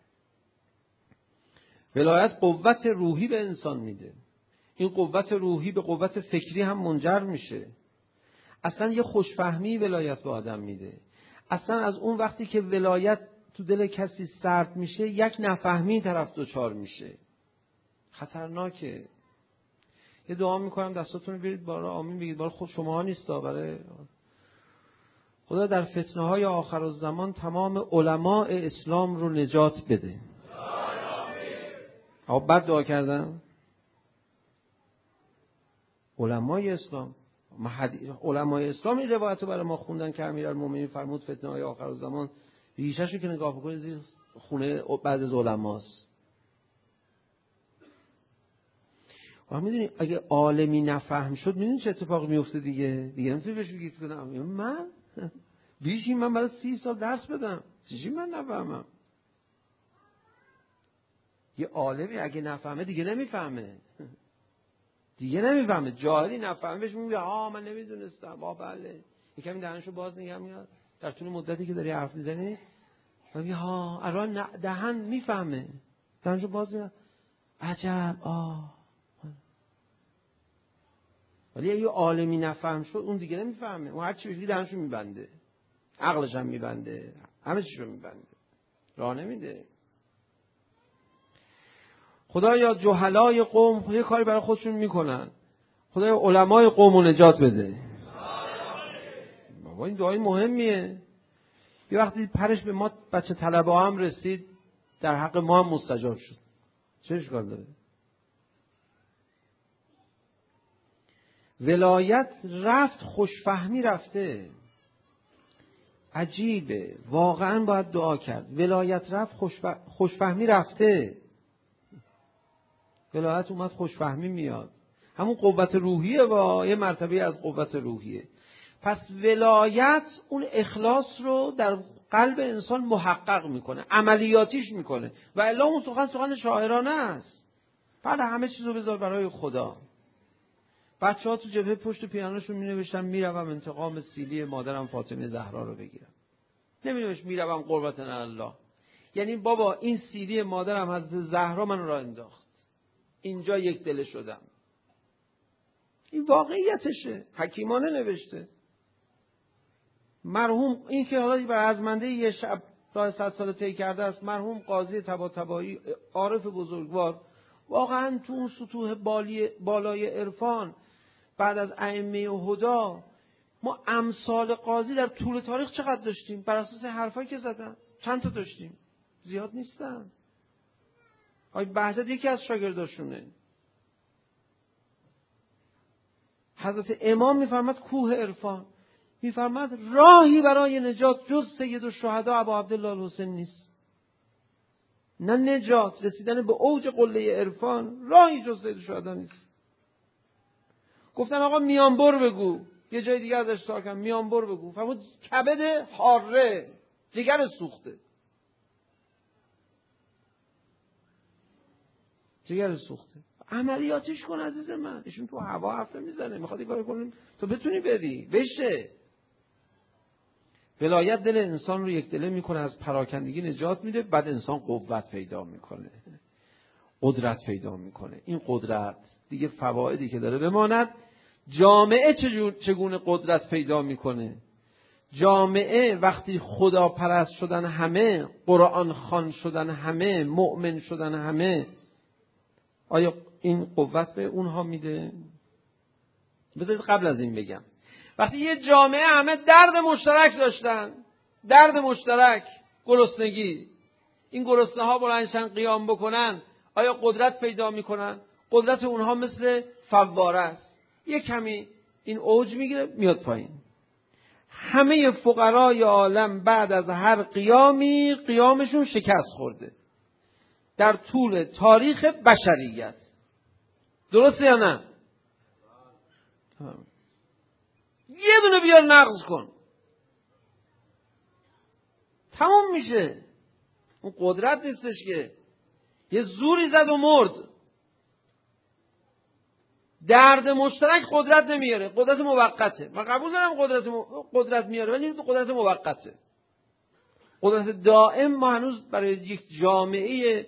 ولایت قوت روحی به انسان میده. این قوت روحی به قوت فکری هم منجر میشه. اصلا یه خوشفهمی ولایت به آدم میده. اصلا از اون وقتی که ولایت تو دل کسی سرد میشه، یک نفهمی طرف دچار میشه. خطرناکه. یه دعا میکنم دستاتون رو برید بالا، آمین بگید. بالا خود شما ها نیستا، برای خدا در فتنه های آخرالزمان تمام علماء اسلام رو نجات بده. آب بد دعا کردم. علمای اسلام، علمای اسلام این روایت رو برای ما خوندن که امیرالمومنین فرمود فتنه های آخرالزمان ریشه‌شو که نگاه بکنید زیر خونه بعضی از علماست. و میدونی اگه عالمی نفهم شد، میدونی چه اتفاقی میفته دیگه نمیتونی بهش بگید کنم من بیشی من برای 30 سال درس بدم چیزی من نفهمم. یه عالمی اگه نفهمه دیگه نمیفهمه، جاهلی نفهمه بهش میگه من نمیدونستم. بله یکم دهنشو باز نگه میاد در طول مدتی که داری حرف میزنی، میگه الان دهن میفهمه، دهنشو باز نگه عجب ولی اگه عالمی نفهم شد اون دیگه نمیفهمه. اون هر چی بگی دهنشو میبنده، عقلش هم میبنده، همه چیشو میبنده، راه نمیده. خدایا جهلای قوم یه کاری برای خودشون میکنن، خدایا علمای قوم رو نجات بده. بابا این دعای مهمیه. یه وقتی پرش به ما بچه طلبه هم رسید، در حق ما هم مستجاب شد. چه اشکال داره؟ ولایت رفت، خوشفهمی رفته. عجیبه، واقعا باید دعا کرد. ولایت رفت، خوشفهمی رفته. ولایت اومد، خوشفهمی میاد. همون قوت روحیه و یه مرتبه از قوت روحیه. پس ولایت اون اخلاص رو در قلب انسان محقق میکنه، عملیاتیش میکنه، و الا اون سخن شاعرانه است. بعد همه چیزو بذار برای خدا. بچه‌ها تو جبهه پشت پیانوشون مینوشتن میروم انتقام سیلی مادرم فاطمه زهرا رو بگیرم. نمینوشت میروم قربتن الله. یعنی بابا این سیلی مادرم حضرت زهرا من را انداخت، اینجا یک دل شدم. این واقعیتشه، حکیمانه نوشته. مرحوم این که حالا بر ازمنده یه شب راه 100 سال طی کرده است، مرحوم قاضی طباطبایی عارف بزرگوار، واقعا تو اون سطوح بالای عرفان بعد از ائمه هدا ما امثال قاضی در طول تاریخ چقدر داشتیم؟ بر اساس حرفایی که زدن چند تا داشتیم؟ زیاد نیستن. آقای بهزاد یکی از شاگرداشونه. حضرت امام میفرماد کوه عرفان، میفرماد راهی برای نجات جز سید الشهدا ابا عبدالله الحسین نیست. نه نجات، رسیدن به اوج قله عرفان، راهی جز سید الشهدا نیست. گفتن آقا میانبر بگو، یه جای دیگه ازش سوال کردن میانبر بگو، فرمود کبد حاره، جگر سوخته. جگر سوخته. عملیاتش کن عزیز من. ایشون تو هوا حرف میزنه، میخواد این کارو کنیم تو بتونی بری بشه. ولایت دل انسان رو یک دله میکنه، از پراکندگی نجات میده، بعد انسان قوت پیدا میکنه، قدرت پیدا میکنه. این قدرت دیگه فوایدی که داره بماند. جامعه چگونه قدرت پیدا میکنه؟ جامعه وقتی خدا پرست شدن همه، قرآن خوان شدن همه، مؤمن شدن همه، آیا این قوت به اونها میده؟ بذارید قبل از این بگم، وقتی یه جامعه همه درد مشترک داشتن، درد مشترک، گرسنگی، این گرسنه ها بلندشن قیام بکنن، آیا قدرت پیدا میکنن؟ قدرت اونها مثل فواره است، یه کمی این اوج میگیره میاد پایین. همه فقرای عالم بعد از هر قیامی قیامشون شکست خورده در طول تاریخ بشریت. درسته یا نه؟ یه دونه بیار نقض کن تموم میشه. اون قدرت نیستش که یه زوری زد و مرد. درد مشترک قدرت نمیاره، قدرت موقته. من قبول دارم قدرت میاره، ولی قدرت موقته. قدرت دائم ما هنوز برای یک جامعه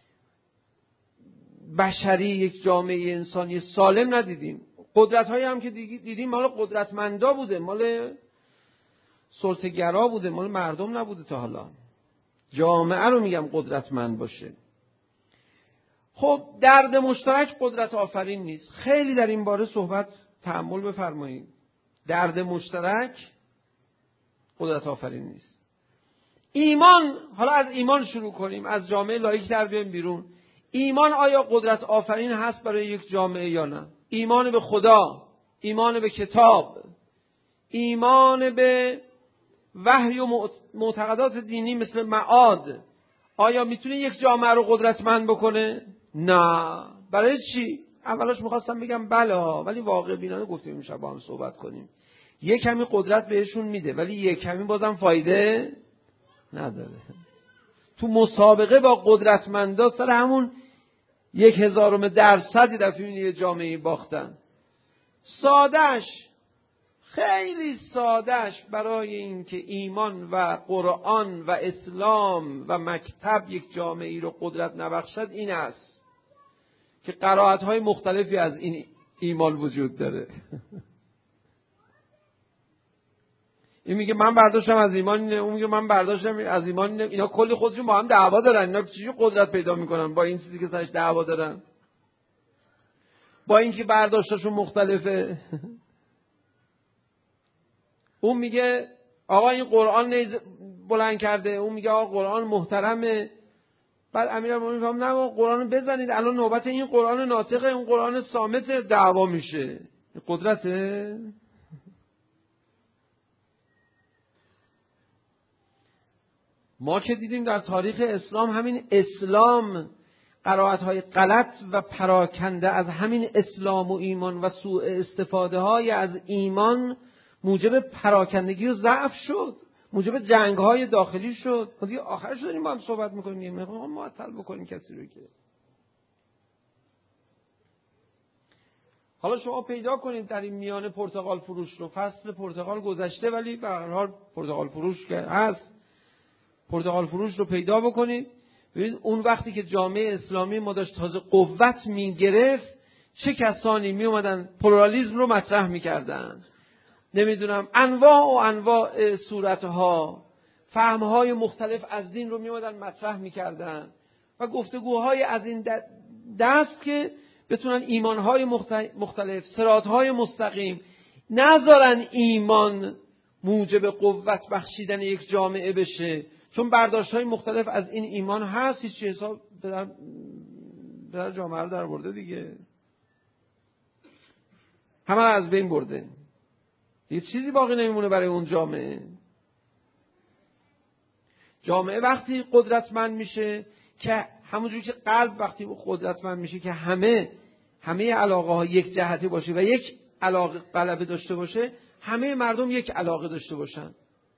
بشری، یک جامعه انسانی سالم ندیدیم. قدرت هایی هم که دیدیم مال قدرتمندا بوده، مال سلطه‌گرا بوده، مال مردم نبوده تا حالا. جامعه رو میگم قدرتمند باشه. خب درد مشترک قدرت آفرین نیست. خیلی در این باره صحبت تأمل بفرمایید. درد مشترک قدرت آفرین نیست. ایمان، حالا از ایمان شروع کنیم، از جامعه لایک در بیایم بیرون. ایمان آیا قدرت آفرین هست برای یک جامعه یا نه؟ ایمان به خدا، ایمان به کتاب، ایمان به وحی و معتقدات دینی مثل معاد، آیا میتونه یک جامعه رو قدرتمند بکنه؟ نه. برای چی؟ اولاش میخواستم بگم بله ها، ولی واقع بینانه گفتیم امشب با هم صحبت کنیم. یک کمی قدرت بهشون میده، ولی یک کمی بازم فایده نداره. تو مسابقه با قدرتمندا سر همون 0.1% دفعه یه جامعه باختن. سادهش، خیلی سادهش، برای اینکه ایمان و قرآن و اسلام و مکتب یک جامعه رو قدرت نبخشد این است که قرائت‌های مختلفی از این ایمان وجود داره. این میگه من برداشتم از ایمان اینه، اون میگه من برداشتم از ایمان اینه. اینا کلی خودشون با هم دعوا دارن. اینا چجوری قدرت پیدا میکنن با این چیزی که سرش دعوا دارن؟ با اینکه برداشتشون مختلفه. اون میگه آقا این قرآن نیز بلند کرده، اون میگه آقا قرآن محترمه. بعد امیرالمومنین میگه نه قرآن بزنید، الان نوبت این قرآن ناطقه، اون قرآن صامت دعوا میشه. قدرته؟ ما که دیدیم در تاریخ اسلام همین اسلام قرائت‌های غلط و پراکنده از همین اسلام و ایمان و سوء استفاده‌های از ایمان موجب پراکندگی و ضعف شد، موجب جنگ‌های داخلی شد. دیگه آخرش داریم با هم صحبت می‌کنیم، می‌خوام معطل بکنیم کسی رو که. حالا شما پیدا کنید در این میان پرتقال فروش رو، فصل پرتقال گذشته ولی به هر حال پرتقال فروش که هست، پرتقال فروش رو پیدا بکنید. ببینید اون وقتی که جامعه اسلامی ما داشت تازه قوت می‌گرفت، چه کسانی می‌اومدن پلورالیسم رو مطرح می‌کردن، نمیدونم انواع صورتها، فهم‌های مختلف از دین رو می‌اومدن مطرح می‌کردن و گفتگوهای از این دست که بتونن ایمانهای مختلف، صراطهای مستقیم، نذارن ایمان موجب قوت بخشیدن یک جامعه بشه، چون برداشت‌های مختلف از این ایمان هست، هیچ حساب در جامعه رو در برده دیگه، همه رو از بین برده، یه چیزی باقی نمیمونه برای اون جامعه. جامعه وقتی قدرتمند میشه که همونجوری که قلب وقتی قدرتمند میشه که همه علاقه ها یک جهتی باشه و یک علاقه غلبه داشته باشه، همه مردم یک علاقه داشته باشن.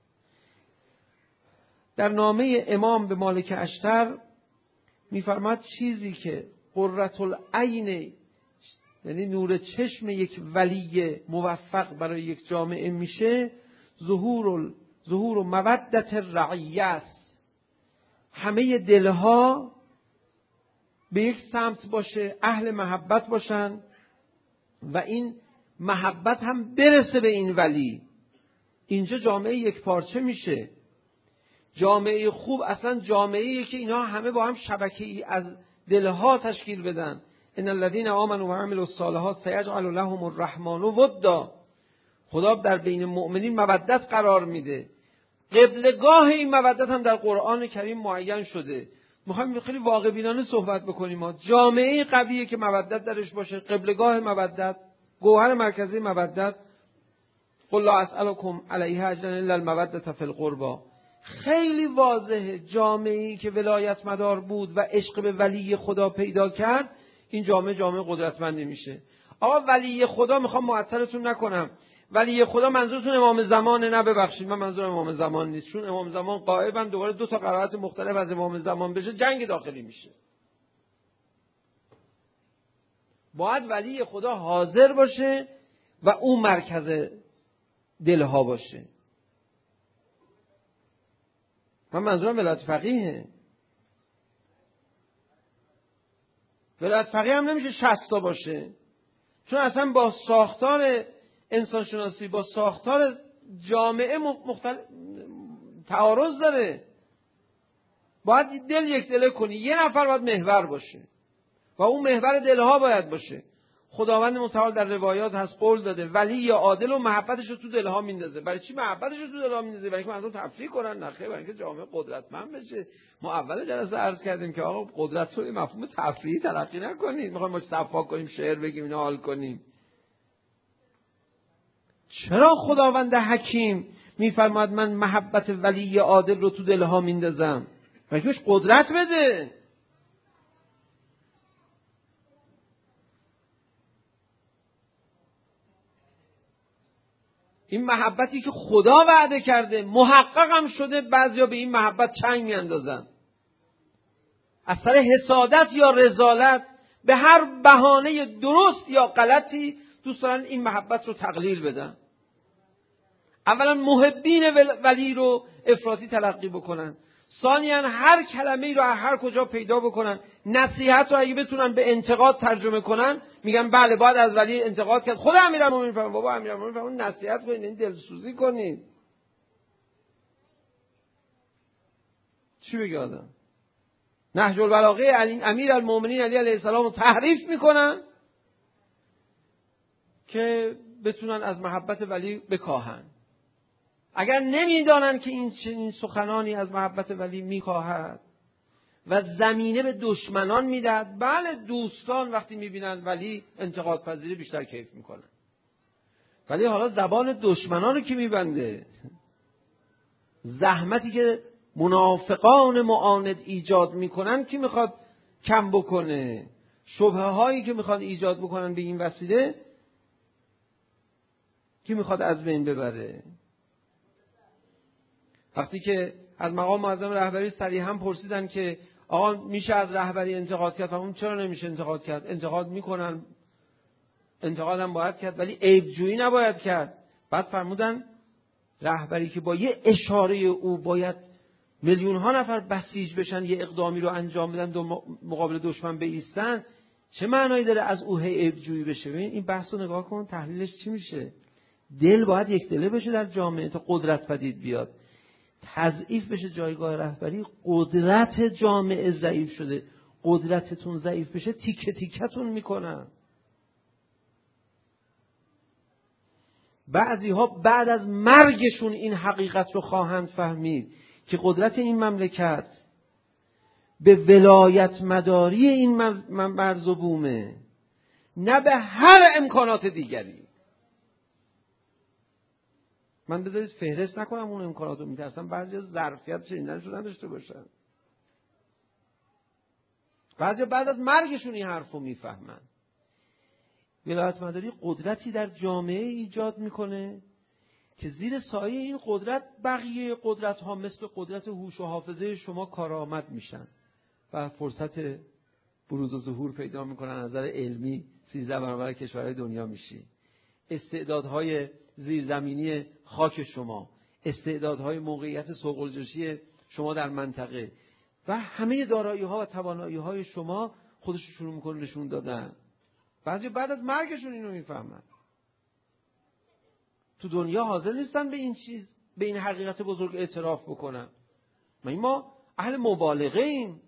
در نامه امام به مالک اشتر میفرماد چیزی که قرة العین، یعنی نور چشم یک ولی موفق برای یک جامعه میشه، ظهور و مودت الرعیه است. همه دلها به یک سمت باشه، اهل محبت باشن و این محبت هم برسه به این ولی. اینجا جامعه یک پارچه میشه. جامعه خوب اصلا جامعه‌ایه که اینا همه با هم شبکه‌ای از دلها تشکیل بدن. ان الذين آمنوا وعملوا الصالحات سيجعل لهم الرحمن ودا. خدا در بین مؤمنین مودت قرار میده. قبلگاه این مودت هم در قرآن کریم معین شده. میخوایم خیلی واقع بینانه صحبت بکنیم. ما جامعه قویه که مودت درش باشه، قبلگاه مودت، گوهر مرکزی مودت. قل لا اسألكم علیه اجرا الا المودة فی القربى. خیلی واضحه جامعه‌ای که ولایت مدار بود و عشق به ولی خدا پیدا کرد، این جامعه قدرتمند نمیشه. آقا ولی خدا، میخوام معطلتون نکنم، ولی خدا منظورتون امام زمانه؟ نه ببخشید، من منظورم امام زمان نیست، چون امام زمان غایبن، دوباره 2 تا قرائت مختلف از امام زمان بشه جنگ داخلی میشه. باید ولی خدا حاضر باشه و اون مرکز دلها باشه. من منظورم ولایت فقیهه. ولایت فقیه هم نمیشه 60 تا باشه، چون اصلا با ساختار انسانشناسی، با ساختار جامعه تعارض داره. باید دل یک دله کنی، یه نفر باید محور باشه و اون محور دلها باید باشه. خداوند متعال در روایات هست قول داده ولی یا عادل و محبتش رو تو دلها میندازه. برای چی محبتش رو تو دلها میندازه؟ برای اینکه مردم تفریح کنن؟ نه خیر، برای اینکه جامعه قدرتمند بشه. ما اول جلسه عرض کردیم که آقا قدرت رو مفهوم تفریحی تلقی نکنید. میخوایم ما صفا کنیم، شعر بگیم، اینا حال کنیم. چرا خداوند حکیم میفرماد من محبت ولی عادل رو تو دلها میندازم؟ برای اینکه قدرت بده. این محبتی که خدا وعده کرده محقق هم شده، بعضیا به این محبت چنگ میاندازن، از سر حسادت یا رذالت به هر بهانه درست یا غلطی دوست دارن این محبت رو تقلیل بدن. اولا محبین ولی رو افراطی تلقی بکنن، ثانیاً هر کلمه‌ای رو هر کجا پیدا بکنن، نصیحت رو اگه بتونن به انتقاد ترجمه کنن، میگن بله باید از ولی انتقاد کرد. خود امیرالمومنین فرمود بابا امیرالمومنین فرمود نصیحت کنید، این دلسوزی کنید. چی بگه آدم؟ نهج البلاغه امیرالمومنین علی علیه السلام رو تحریف میکنن که بتونن از محبت ولی بکاهن. اگر نمیدانن که این سخنانی از محبت ولی میکاهد و زمینه به دشمنان میدهد، بله دوستان وقتی میبینن ولی انتقاد پذیری بیشتر کیف میکنن، ولی حالا زبان دشمنان رو کی میبنده؟ زحمتی که منافقان معاند ایجاد میکنن کی میخواد کم بکنه، شبهه هایی که میخوان ایجاد بکنن به این وسیله که میخواد از بین ببره. وقتی که از مقام معظم رهبری صریحا پرسیدن که آقا میشه از رهبری انتقاد کرد؟ اون چرا نمیشه انتقاد کرد؟ انتقاد میکنن، انتقاد هم باید کرد، ولی عیبجویی نباید کرد. بعد فرمودن رهبری که با یه اشاره او باید میلیون ها نفر بسیج بشن، یه اقدامی رو انجام بدن مقابل دشمن بایستن، چه معنایی داره از او عیبجویی بشه؟ ببین این بحث رو نگاه کن، تحلیلش چی میشه؟ دل باید یک دله بشه در جامعه تا قدرت پدید بیاد. تضعیف بشه جایگاه رهبری، قدرت جامعه ضعیف شده. قدرتتون ضعیف بشه تیکه تیکتون میکنن. بعضی ها بعد از مرگشون این حقیقت رو خواهند فهمید که قدرت این مملکت به ولایت مداری این مرز و بومه، نه به هر امکانات دیگری. من بذارید فهرست نکنم اون امکانات رو، میترسم بعضی ظرفیت شنیدنش رو نداشته باشن. بعضی بعد از مرگشون این حرف رو میفهمن. ولایت مداری قدرتی در جامعه ایجاد میکنه که زیر سایه این قدرت بقیه قدرت ها مثل قدرت هوش و حافظه شما کارآمد میشن و فرصت بروز و ظهور پیدا میکنن. از نظر علمی 13 برابر کشورهای دنیا میشی. استعدادهای زیرزمینی خاک شما، استعدادهای موقعیت سوق‌الجوشی شما در منطقه و همه دارایی‌ها و توانایی‌های شما خودش شروع میکنه نشون دادن. بعضی بعد از مرگشون اینو میفهمن. تو دنیا حاضر نیستن به این چیز، به این حقیقت بزرگ اعتراف بکنن. ما اهل مبالغه ایم.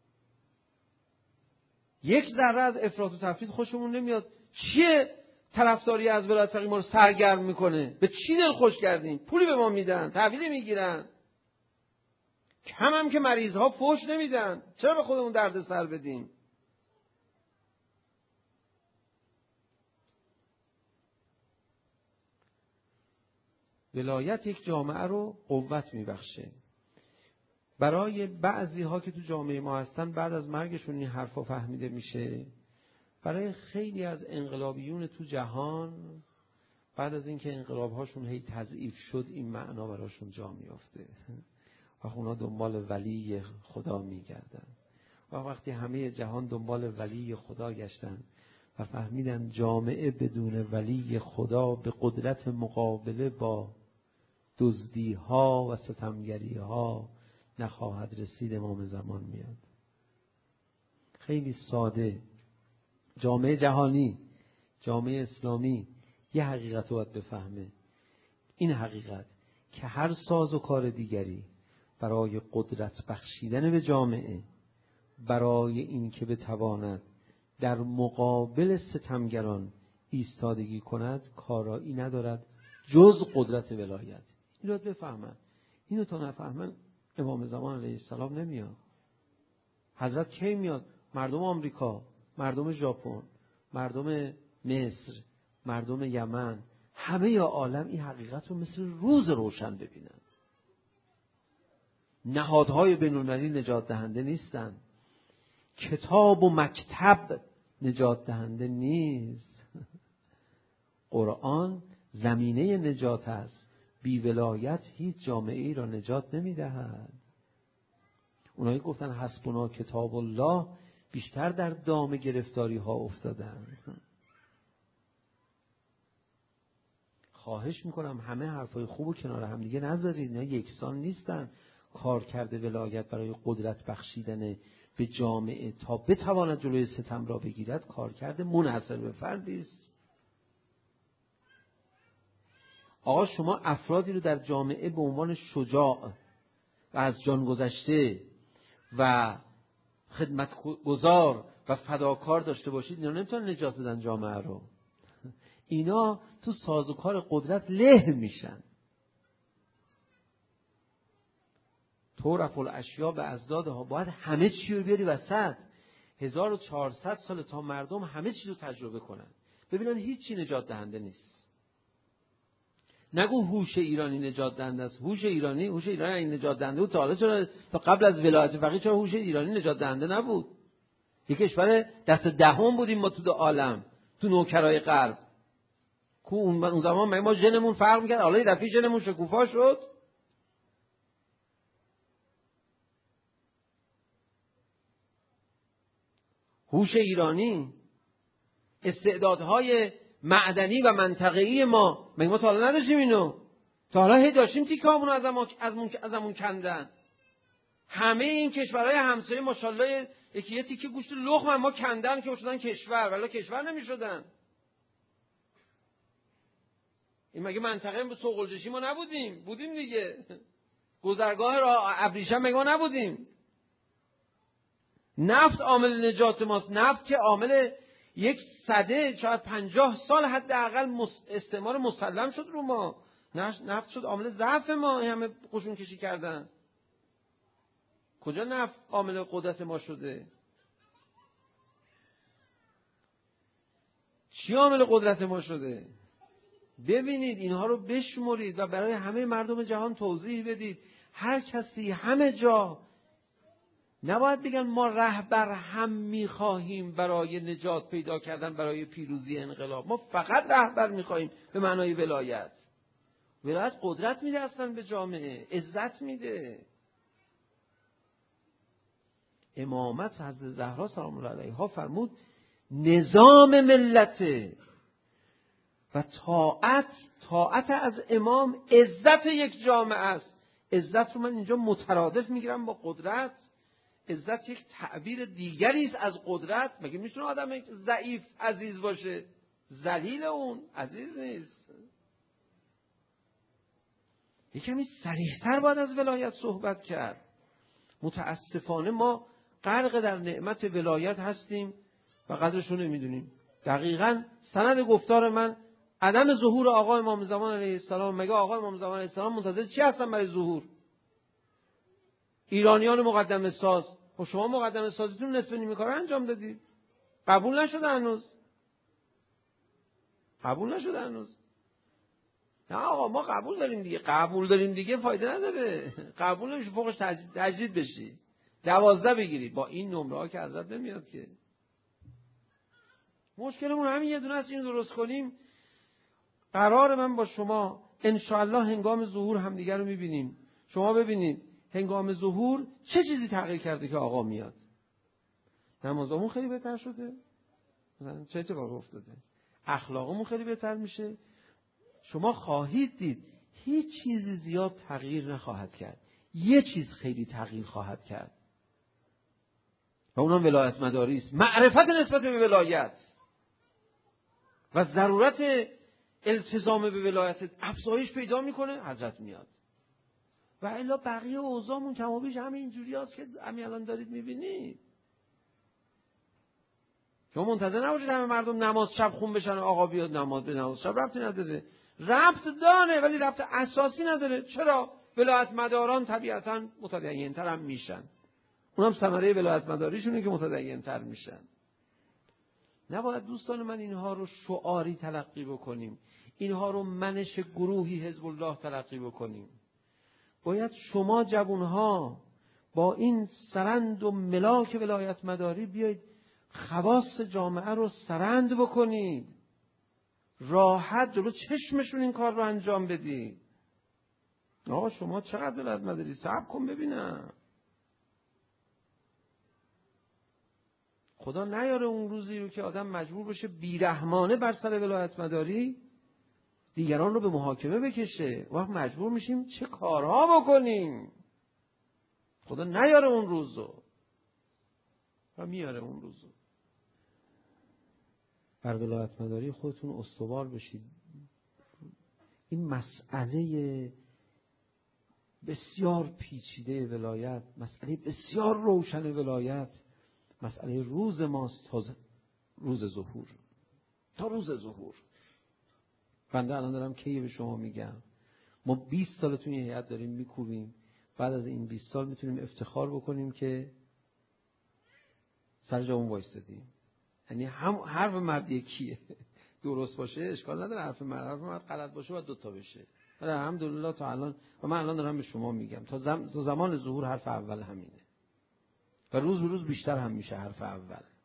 یک ذره از افراط و تفرید خوشمون نمیاد. چیه طرفداری از ولایت فقیه ما رو سرگرم میکنه؟ به چی دل خوش کردیم؟ پولی به ما میدن، تحویل میگیرن. کم هم که مریض ها فوش نمیدن، چرا به خودمون درد سر بدیم؟ ولایت یک جامعه رو قوت میبخشه. برای بعضی ها که تو جامعه ما هستن بعد از مرگشون این حرفا فهمیده میشه. برای خیلی از انقلابیون تو جهان بعد از اینکه انقلاب‌هاشون هی تضعیف شد این معنا براشون جا میافته و اونا دنبال ولی خدا میگردن. و وقتی همه جهان دنبال ولی خدا گشتن و فهمیدن جامعه بدون ولی خدا به قدرت مقابله با دزدی‌ها و ستمگری‌ها نخواهد رسید، امام زمان میاد. خیلی ساده جامعه جهانی، جامعه اسلامی یه حقیقت رو باید بفهمه. این حقیقت که هر ساز و کار دیگری برای قدرت بخشیدن به جامعه، برای این که بتواند در مقابل ستمگران ایستادگی کند، کارایی ندارد جز قدرت ولایت. این رو بفهمن. اینو تا نفهمن امام زمان علیه السلام نمیاد. حضرت کی میاد؟ مردم آمریکا، مردم ژاپن، مردم مصر، مردم یمن، همه عالم این حقیقت رو مثل روز روشن ببینن. نهادهای بین‌المللی نجات دهنده نیستن. کتاب و مکتب نجات دهنده نیست. قرآن زمینه نجات است. بی ولایت هیچ جامعه ای را نجات نمیدهد. اونایی گفتن حسبنا کتاب الله بیشتر در دام گرفتاری ها افتادن. خواهش میکنم همه حرفای خوب و کنار هم دیگه نذارید، نه یکسان نیستن. کار کرده ولایت برای قدرت بخشیدن به جامعه تا بتواند جلوی ستم را بگیرد، کار کرده منحصر به فردی است. آقا شما افرادی رو در جامعه به عنوان شجاع و از جان گذشته و خدمتگزار و فداکار داشته باشید، اینا نمیتونن نجات بدن جامعه رو. اینا تو سازوکار قدرت له میشن. تو رفع الاشیاء به ازدادها، باید همه چی رو بیاری وسط. 1400 سال تا مردم همه چی رو تجربه کنن، ببینن هیچی نجات دهنده نیست. نگو هوش ایرانی نجات دهنده است. هوش ایرانی این نجات دهنده بود. تا حالا چرا تا قبل از ولایت فقیه چرا هوش ایرانی نجات دهنده نبود؟ یک کشور دست دهم بودیم ما تو عالم، تو نوکرای غرب. اون زمان ما ژنمون فرق میکرد، حالا یه دفعه ژنمون شکوفا شد. هوش ایرانی، استعدادهای معدنی و منطقه‌ای ما تا حالا نداشتیم اینو. تا حالا هی داشتیم تیکامون ازمون کندن. همه این کشورهای همسایه ماشاءالله یکی یه تیکه گوشت لقمه ما کندن که شدن کشور، ولی کشور نمیشدن. این مگه منطقه به سوقلجشی ما نبودیم؟ بودیم دیگه. گذرگاه ابریشم مگه ما نبودیم؟ نفت عامل نجات ماست. نفت که عامل یک سده شاید 50 سال حداقل استعمار مسلم شد رو ما. نفت شد عامل ضعف ما، همه قشون کشی کردن. کجا نفت عامل قدرت ما شده؟ چی عامل قدرت ما شده؟ ببینید اینها رو بشمرید و برای همه مردم جهان توضیح بدید. هر کسی همه جا نباید بگن ما رهبر هم میخواهیم برای نجات پیدا کردن، برای پیروزی انقلاب. ما فقط رهبر میخواهیم به معنای ولایت. ولایت قدرت میده اصلا به جامعه، عزت میده. امامت حضرت زهرا سلام الله علیها فرمود نظام ملته و طاعت از امام عزت یک جامعه است. عزت رو من اینجا مترادف میگیرم با قدرت. عزت یک تعبیر دیگری است از قدرت. مگه میتونه آدم ضعیف عزیز باشه؟ ذلیل اون عزیز نیست. یکمی صریح‌تر باید از ولایت صحبت کرد. متاسفانه ما غرق در نعمت ولایت هستیم و قدرش رو نمیدونیم. دقیقاً سند گفتار من عدم ظهور آقا امام زمان علیه السلام. مگه آقا امام زمان علیه السلام منتظر چی هستن برای ظهور؟ ایرانیان مقدمه ساز. خب شما مقدمه سازیتون نصف نیمه کار انجام دادید. قبول نشده هنوز. نه آقا ما قبول داریم دیگه فایده نداره. قبول نمیشه فوقش تجدید بشی 12 بگیری. با این نمره ها که ازت نمیاد که. مشکلمون همین یه دونه است، اینو درست کنیم. قرار من با شما انشاءالله هنگام ظهور همدیگر رو میبینیم. شما ببینید هنگام ظهور چه چیزی تغییر کرده که آقا میاد. نمازمون خیلی بهتر شده، مثلا چه اتفاقی افتاده؟ اخلاقمون خیلی بهتر میشه. شما خواهید دید هیچ چیزی زیاد تغییر نخواهد کرد. یه چیز خیلی تغییر خواهد کرد و اونم ولایت مداری است. معرفت نسبت به ولایت و ضرورت التزام به ولایت افزایش پیدا میکنه. حضرت میاد و الا بقیه اوضاعمون کم و بیش همین اینجوری هست که همین الان دارید میبینید. شما منتظر نباشید همه مردم نماز شب خون بشن و آقا بیاد نماز به نماز شب ربطی نداره. ربط داره ولی ربط اساسی نداره. چرا؟ ولایت مداران طبیعتاً متدین‌تر هم میشن. اونم ثمره ولایت مداریشونه که متدین‌تر میشن. نباید دوستان من اینها رو شعاری تلقی بکنیم. اینها رو منش گروهی حزب الله تلقی بکنیم. باید شما جوانها با این سرند و ملاک ولایت مداری بیایید خواص جامعه رو سرند بکنید. راحت جلو چشمشون این کار رو انجام بدید. آقا شما چقدر ولایت مداری؟ صبر کن ببینم. خدا نیاره اون روزی رو که آدم مجبور بشه بیرحمانه بر سر ولایت مداری دیگران رو به محاکمه بکشه. وقت مجبور میشیم چه کارها بکنیم. خدا نیاره اون روزو و میاره اون روزو. بر ولایت مداری خودتون استوار بشید. این مسئله بسیار پیچیده ولایت، مسئله بسیار روشن ولایت، مسئله روز ماست تا روز ظهور. تا روز ظهور. بنده الان دارم کی به شما میگم ما 20 سال تو این هیئت داریم میکوبیم. بعد از این 20 سال میتونیم افتخار بکنیم که سر جامون وایستادیم. یعنی هم حرف مرد یکیه. درست باشه اشکال نداره، حرف مرد غلط باشه باید دوتا بشه. ولی الحمدلله تا الان و من الان دارم به شما میگم تا زمان ظهور حرف اول همینه و روز به روز بیشتر هم میشه حرف اول.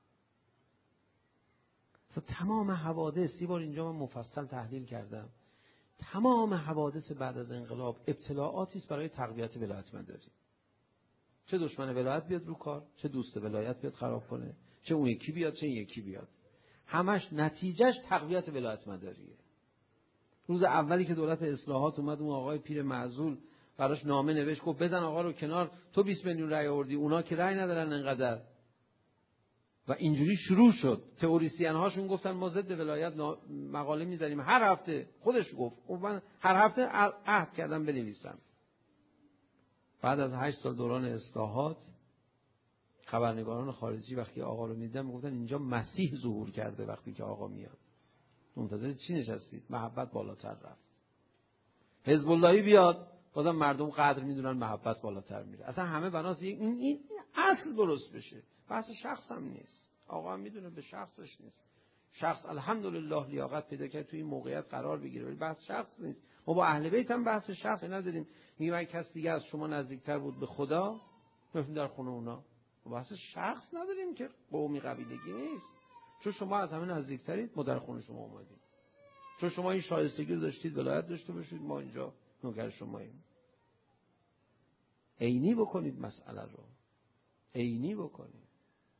اصلا تمام حوادث، یه بار اینجا من مفصل تحلیل کردم، تمام حوادث بعد از انقلاب ابتلاعاتی است برای تقویت ولایت مداری. چه دشمن ولایت بیاد رو کار، چه دوست ولایت بیاد خراب کنه، چه اون یکی بیاد، چه این یکی بیاد، همش نتیجهش تقویت ولایت مداریه. روز اولی که دولت اصلاحات اومد، اون آقای پیر معزول براش نامه نوشت، گفت بزن آقا رو کنار، تو 20 میلیون رأی آوردی، اونا که رأی ندارن انقدر. و اینجوری شروع شد. تئوریسین هاشون گفتن ما ضد ولایت مقاله می‌ذاریم هر هفته. خودش گفت من هر هفته عهد کردم بنویسم. بعد از 8 سال دوران اصلاحات خبرنگاران خارجی وقتی آقا رو می‌دیدن میگفتن اینجا مسیح ظهور کرده وقتی که آقا میاد. منتظر چی نشستید؟ محبت بالاتر رفت. حزب اللهی بیاد بازم مردم قدر میدونن، محبت بالاتر میره. اصلا همه بناس این اصل درست بشه. بحث شخص هم نیست. آقا هم میدونه به شخصش نیست. شخص الحمدلله لیاقت پیدا کرد تو این موقعیت قرار بگیره، ولی بحث شخص نیست. ما با اهل بیت هم بحث شخص نداریم. میگم اگه کس دیگه از شما نزدیکتر بود به خدا، میرفتیم در خونه اونا. بحث شخص نداریم که قومی قبیلگی نیست. چون شما از همه نزدیکترید، ما در خونه شما اومدیم. چون شما این شایستگی رو داشتید ولایت داشته باشید، ما اینجا نوکر شماییم. عینی بکنید مسئله رو. عینی بکنید.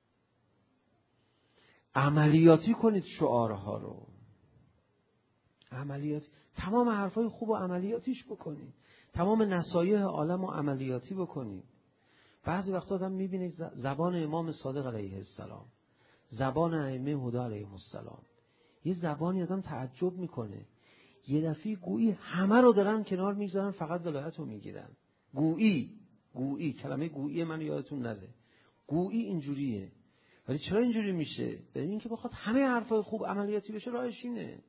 عملیاتی کنید شعارها رو. عملیاتی. تمام حرفای خوب و عملیاتیش بکنید. تمام نصایح عالم و عملیاتی بکنید. بعضی وقتا آدم میبینه زبان امام صادق علیه السلام، زبان ائمه هدی علیهم السلام، یه زبانی آدم تعجب میکنه. یه دفعه گویی همه رو دارن کنار میذارن، فقط ولایت رو میگیرن. گویی کلمه گویی من یادتون نره. گویی اینجوریه. ولی چرا اینجوری میشه؟ برای اینکه بخواد همه حرفای خوب عملیاتی بشه، راهش اینه.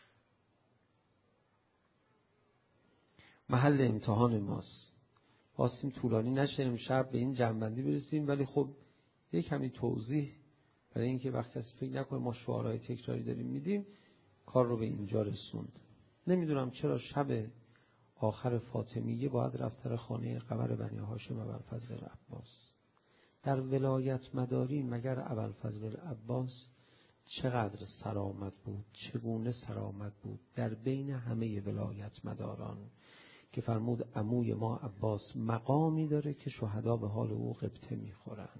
محل امتحان ماست. خواستیم طولانی نشه امشب به این جنبندی برسیم، ولی خب یه کمی توضیح برای اینکه وقت کسی فکر نکنه ما شعارهای تکراری داریم میدیم، کار رو به اینجا رسوند. نمیدونم چرا شب آخر فاطمیه باید رفت در خانه قبر بنی هاشم ابوالفضل العباس. در ولایت مداری مگر ابوالفضل العباس چقدر سرآمد بود، چگونه سرآمد بود در بین همه ولایت مداران که فرمود عموی ما عباس مقامی داره که شهدا به حال او غبطه میخورن.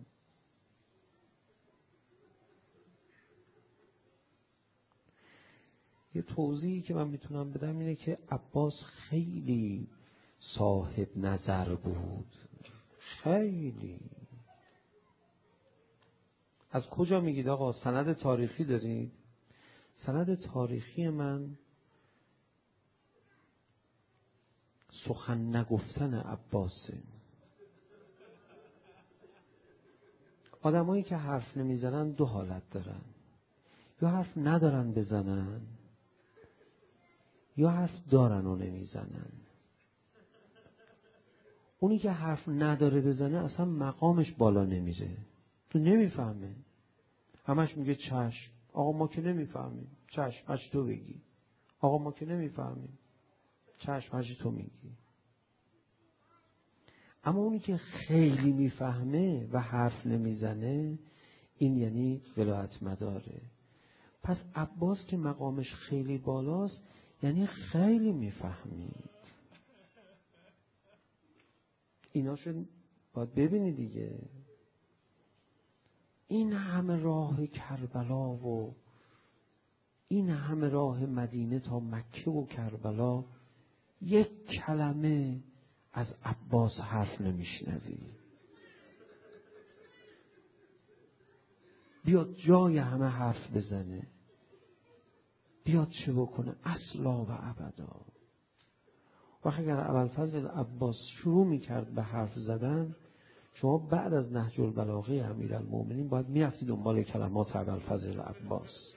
یه توضیحی که من میتونم بدم اینه که عباس خیلی صاحب نظر بود. خیلی. از کجا میگید آقا؟ سند تاریخی دارید؟ سند تاریخی من سخن نگفتن عباسه. آدمایی که حرف نمیزنن دو حالت دارن، یا حرف ندارن بزنن، یا حرف دارن و نمیزنن. اونی که حرف نداره بزنه اصلا مقامش بالا نمیره، تو نمیفهمه، همش میگه چشم آقا ما که نمیفهمیم، چشم هرچی تو بگی، آقا ما که نمیفهمیم، چشم هرچی تو میگی. اما اونی که خیلی میفهمه و حرف نمیزنه، این یعنی ولایت مداره. پس عباس که مقامش خیلی بالاست یعنی خیلی میفهمید. ایناشو باید ببینی دیگه. این همه راه کربلا و این همه راه مدینه تا مکه و کربلا، یک کلمه از عباس حرف نمیشنوی. بیاد جای همه حرف بزنه، بیاد چه بکنه؟ اصلا و ابدا. وقتی اگر ابوالفضل عباس شروع میکرد به حرف زدن، شما بعد از نهج البلاغه امیرالمومنین باید میرفتی دنبال کلمات ابوالفضل عباس.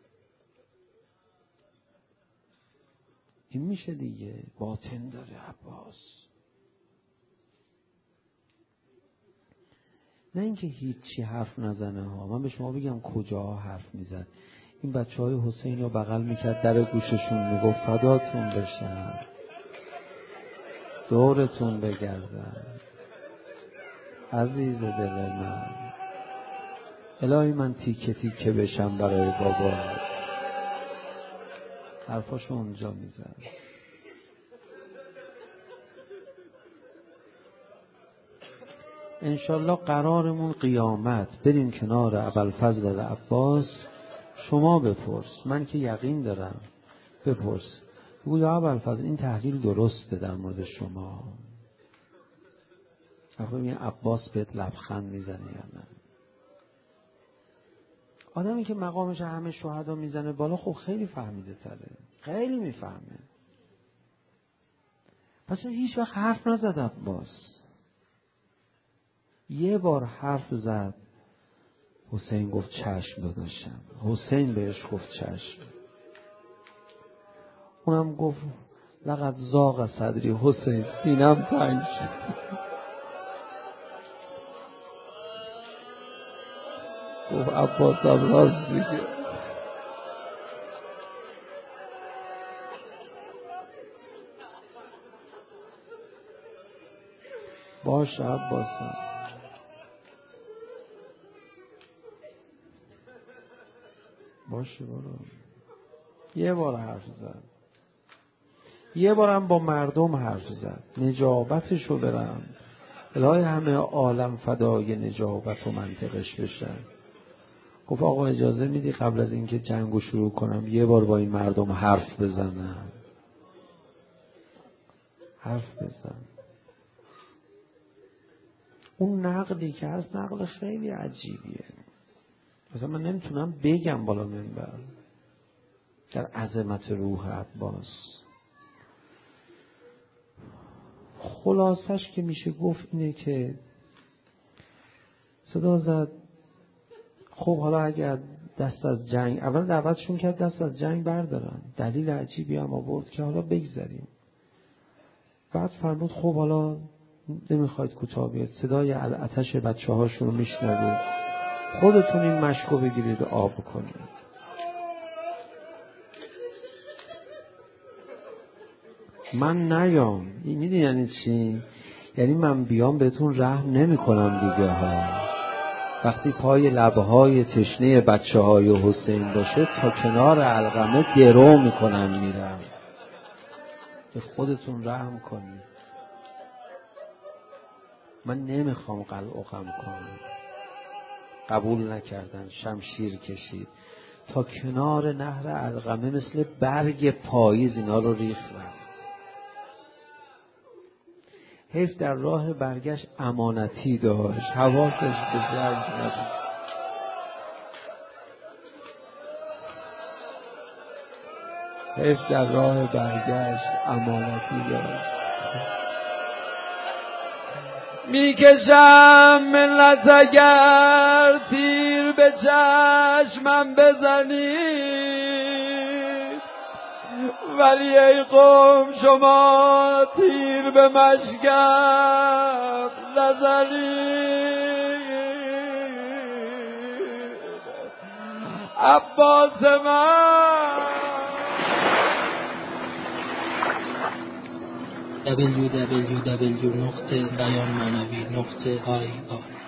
این میشه دیگه، باطن داره عباس. نه اینکه هیچی حرف نزنه ها. من به شما بگم کجا حرف میزد. این بچهای حسین رو بغل میکرد در گوششون میگفت فداتون بشن، دورتون بگردن، عزیز دل من، الهی من تیکه تیکه بشم برای بابا. حرفاشو اونجا میزن. انشالله قرارمون قیامت بریم کنار ابوالفضل عباس. شما بپرس، من که یقین دارم، بپرس بگو یا ابوالفضل این تحلیل درسته در مورد شما؟ آخه این عباس بهت لبخند میزنه یا نه؟ آدمی که مقامش همه شهدا میزنه بالا خب خیلی فهمیده تره، خیلی میفهمه. پس هیچ وقت حرف نزد عباس. یه بار حرف زد، حسین گفت چشم داداشم. حسین بهش گفت چشم. اونم گفت لقد ضاق صدری حسین، سینم تنگ شد. گفت عباس هم راست میگه. باشه عباسم، باشه برو. یه بار حرف زد، یه بارم با مردم حرف زد، نجابتشو برم الهی همه عالم فدای نجابت و منطقش بشن. گفت آقا اجازه میدی قبل از اینکه جنگو شروع کنم یه بار با این مردم حرف بزنم؟ حرف بزن. اون نقلی که هست نقل خیلی عجیبیه، مثلا من نمیتونم بگم بالا منبر در عظمت روح عباس. خلاصش که میشه گفت اینه که صدا زد خب حالا اگر دست از جنگ، اول دعوتشون کرد دست از جنگ بردارن، دلیل عجیبی هم آورد که حالا بگذاریم. بعد فرمود خب حالا نمیخواید کوتاه بیاد، صدای آتش بچه هاشون رو میشنوید، خودتون این مشکو بگیرید آب کنید. من نیام. این میدونی یعنی چی؟ یعنی من بیام بهتون رحم نمی کنم دیگه ها. وقتی پای لبهای تشنه بچه های حسین باشه تا کنار علقمه درو میکنم میرم. به خودتون رحم کنید. من نمیخوام قلع غم کنم. قبول نکردن، شمشیر کشید تا کنار نهر علقمه مثل برگ پاییز اینا رو ریخت رفت. حیف در راه برگشت امانتی داشت، حواسش به جنگ نبود. حیف در راه برگشت امانتی داشت. میکشم ملت اگر تیر به چشمم بزنید، ولی ای قوم شما تیر به مشکم نزنید. عباس من www.beyanmanavi.ir